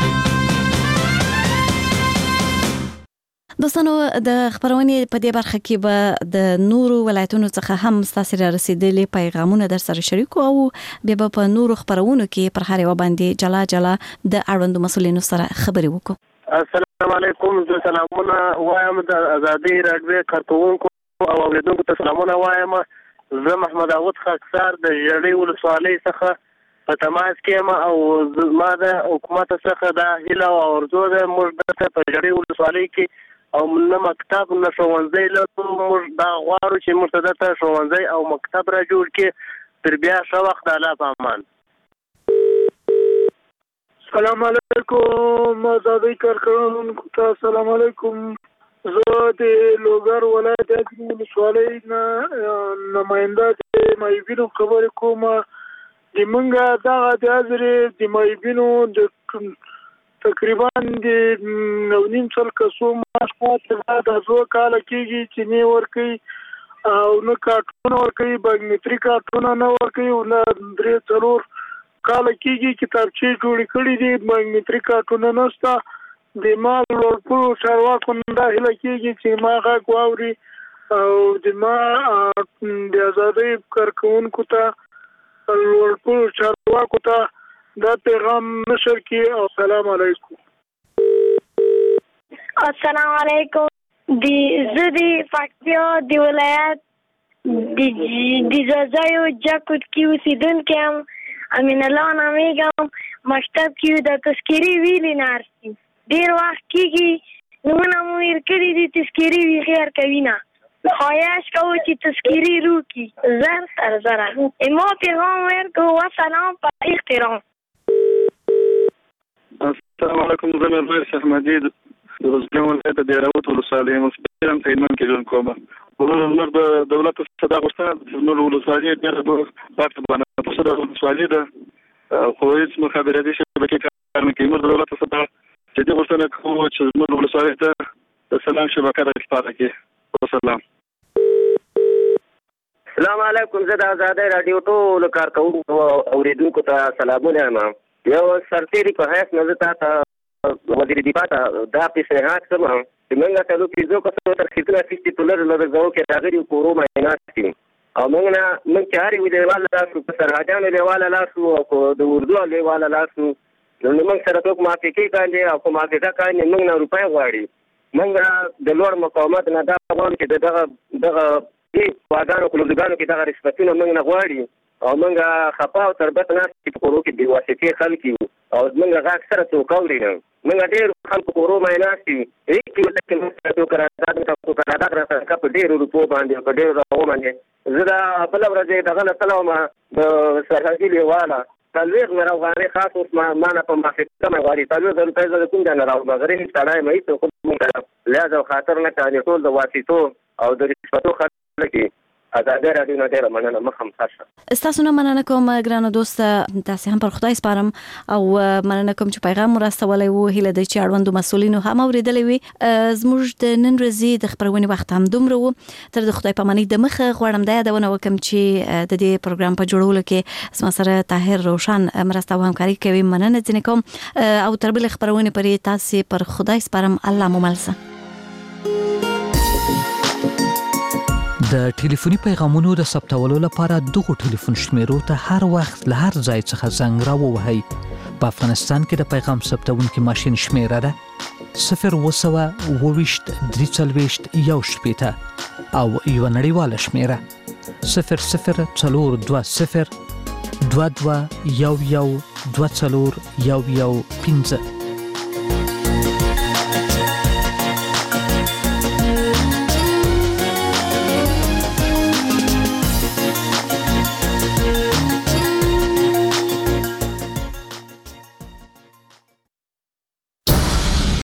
دوستانو د خبرونې په دې برخه کې به د نورو ولایتونو څخه هم ستاسو را رسیدلي پیغامونه در سره شریکو او بیا په نورو خبرونو کې پر هر یو باندې جلا جلا د اړوندو مسولینو سره خبرې وکړو. السلام علیکم. زه سلامونه وایم د ازادي راډیو کارکونکو او اوریدونکو ته سلامونه وایم. زه محمد داوود خاکسار د جړې ولسوالۍ څخه په تماس کې یم او ما د حکومت څخه د هیله او ارزو ده موږ د په جړې ولسوالۍ کې او نه مکتب نه ښوونځی لرو. موږ دا غواړو چې موږ ته د ښوونځی او مکتب را جوړ کړي تر بیا ښه وخت الله په امان. السلام علیکم ازادي کارکونکو ته السلام علیکم. زه د لوګر ولایت د ولسوالۍ نه نماینده د مایبینو خبرې کوم. د منګه دغه د حاضرې د مایبینو د تقریبا د نو نیم څل کسو معاش پاتې د زو کال کېږي چې نه ورکي او نو کارتونه ورکي بایومټریک کارتونه نه ورکي او نه درې څلور کال کېږي کتابچې جوړې کړې دي بایومټریک کارتونه نشته. د ما ورپو چارواکو دا هیله کېږي چې ما غږ واوري او د ما د ازادۍ کارکونکو ته ورپو چارواکو ته دا پیغام نشر کړي. او السلام علیکم. السلام علیکم. د زه د پکتیا د ولایت د ځاځیو جاکوټ کې اوسېدونکی یم. امین الله نامیږم. مکتب کې د تذکیري ویلې نارسي ډېر وخت کېږي نومونه مو هېر کړي دي. تذکیري وی خیر کوي نه خواهش کوو چې تذکیري روکي زر سر زره ما پیغام ورکړو. وسلام په احترام. السلام علیکم. زه میرویس احمدي د روزګان ولایت د دهراوت ولسوالۍ مسؤل په هلمند کې ژوند کوم. موږ د دولت څخه دا غوښتنه زموږ ولسوالۍ ډېره پاکه باندې په صدر ولسوالۍ ده خو هیڅ مخابراتي شبکې کار نه کوي. موږ د دولت څخه چې دې غوښتنه کوو چې زموږ ولسوالۍ ته د سلام شبکه راښکاره کړي. والسلام. السلام علیکم. زه د ازادۍ راډیو ټولو کارکونکو او اوریدونکو ته سلامونه یم. یو سرتیري په حیث نه زه تاته وزیر دفاع ته دا پیشنهاد کوم چې موږ ته لو پنځو کسانو ترخیصونه اخیستي په لږ لږ ځایو کې راغلي کورو معاینات دي او موږ نه موږ چې هر یو لیواله لاسو په سرحدیانو لیواله لاسو او د اردو لیواله لاسو نو موږ سره څوک موافقې کاندي او کوم موافقه کاندي موږ نه روپۍ غواړي. موږ د لوړ مقاومت نه دا غواړو چې دغه دغه دې واګانو کلوګانو کې دغه رشوتونه موږ نه غواړي او موږ خپا او تربت نه چې په کورو کې بې واسطې خلک یو او موږ هغه اکثره څوک اوري نه موږ ډېر خلکو کورو معاینات دي هېڅ کې موږ څوک قرارداد کوو قرارداد راڅخه په ډېرو روپو باندې په ډېرو راغو باندې زه دا بله ورځ دغه نه تلم د سرحدي لیواله څلوېښت زره افغانۍ خاص اوس ما نه په موافقه مې غواړي څلوېښت زره روپۍ زه د کوم ځای نه راوړم غریب سړی یم هېڅ خو موږ لحاظ او خاطر نه کوي ټول د واسطو او د رشوتو خلک دي. ازادي راډیو نه ډېره مننه. مخ هم ښه ستاسو نه مننه کوم ګرانو دوست. تاسې هم پر خدای سپارم او مننه کوم چې پیغام مو راستولی و. هیله ده چې اړوندو مسؤلینو هم اورېدلی وي. زموږ د نن ورځې د خپرونې وخت هم دومره و. تر د خدای پامانۍ د مخه غواړم دا یادونه وکړم چې د دې پروګرام په جوړولو کې زما سره طاهر روشن مرسته او همکاري کوي. مننه ځینې کوم او تر بلې خپرونې پورې تاسې پر خدای سپارم. الله مو مل شه. د ټلیفوني پیغامونو د ثبتولو لپاره دغه ټلیفون شمیرو ته هر وخت له هر ځای څخه زنګ راووهئ. په افغانستان کې د پیغام ثبتونکي ماشین شمیره ده صفر اوه سوه اوه ویشت درې څلوېښت یو شپېته او یوه نړیواله شمیره صفر صفر څلور دوه صفر دوه دوه یو یو دوه څلور یو یو پنځه.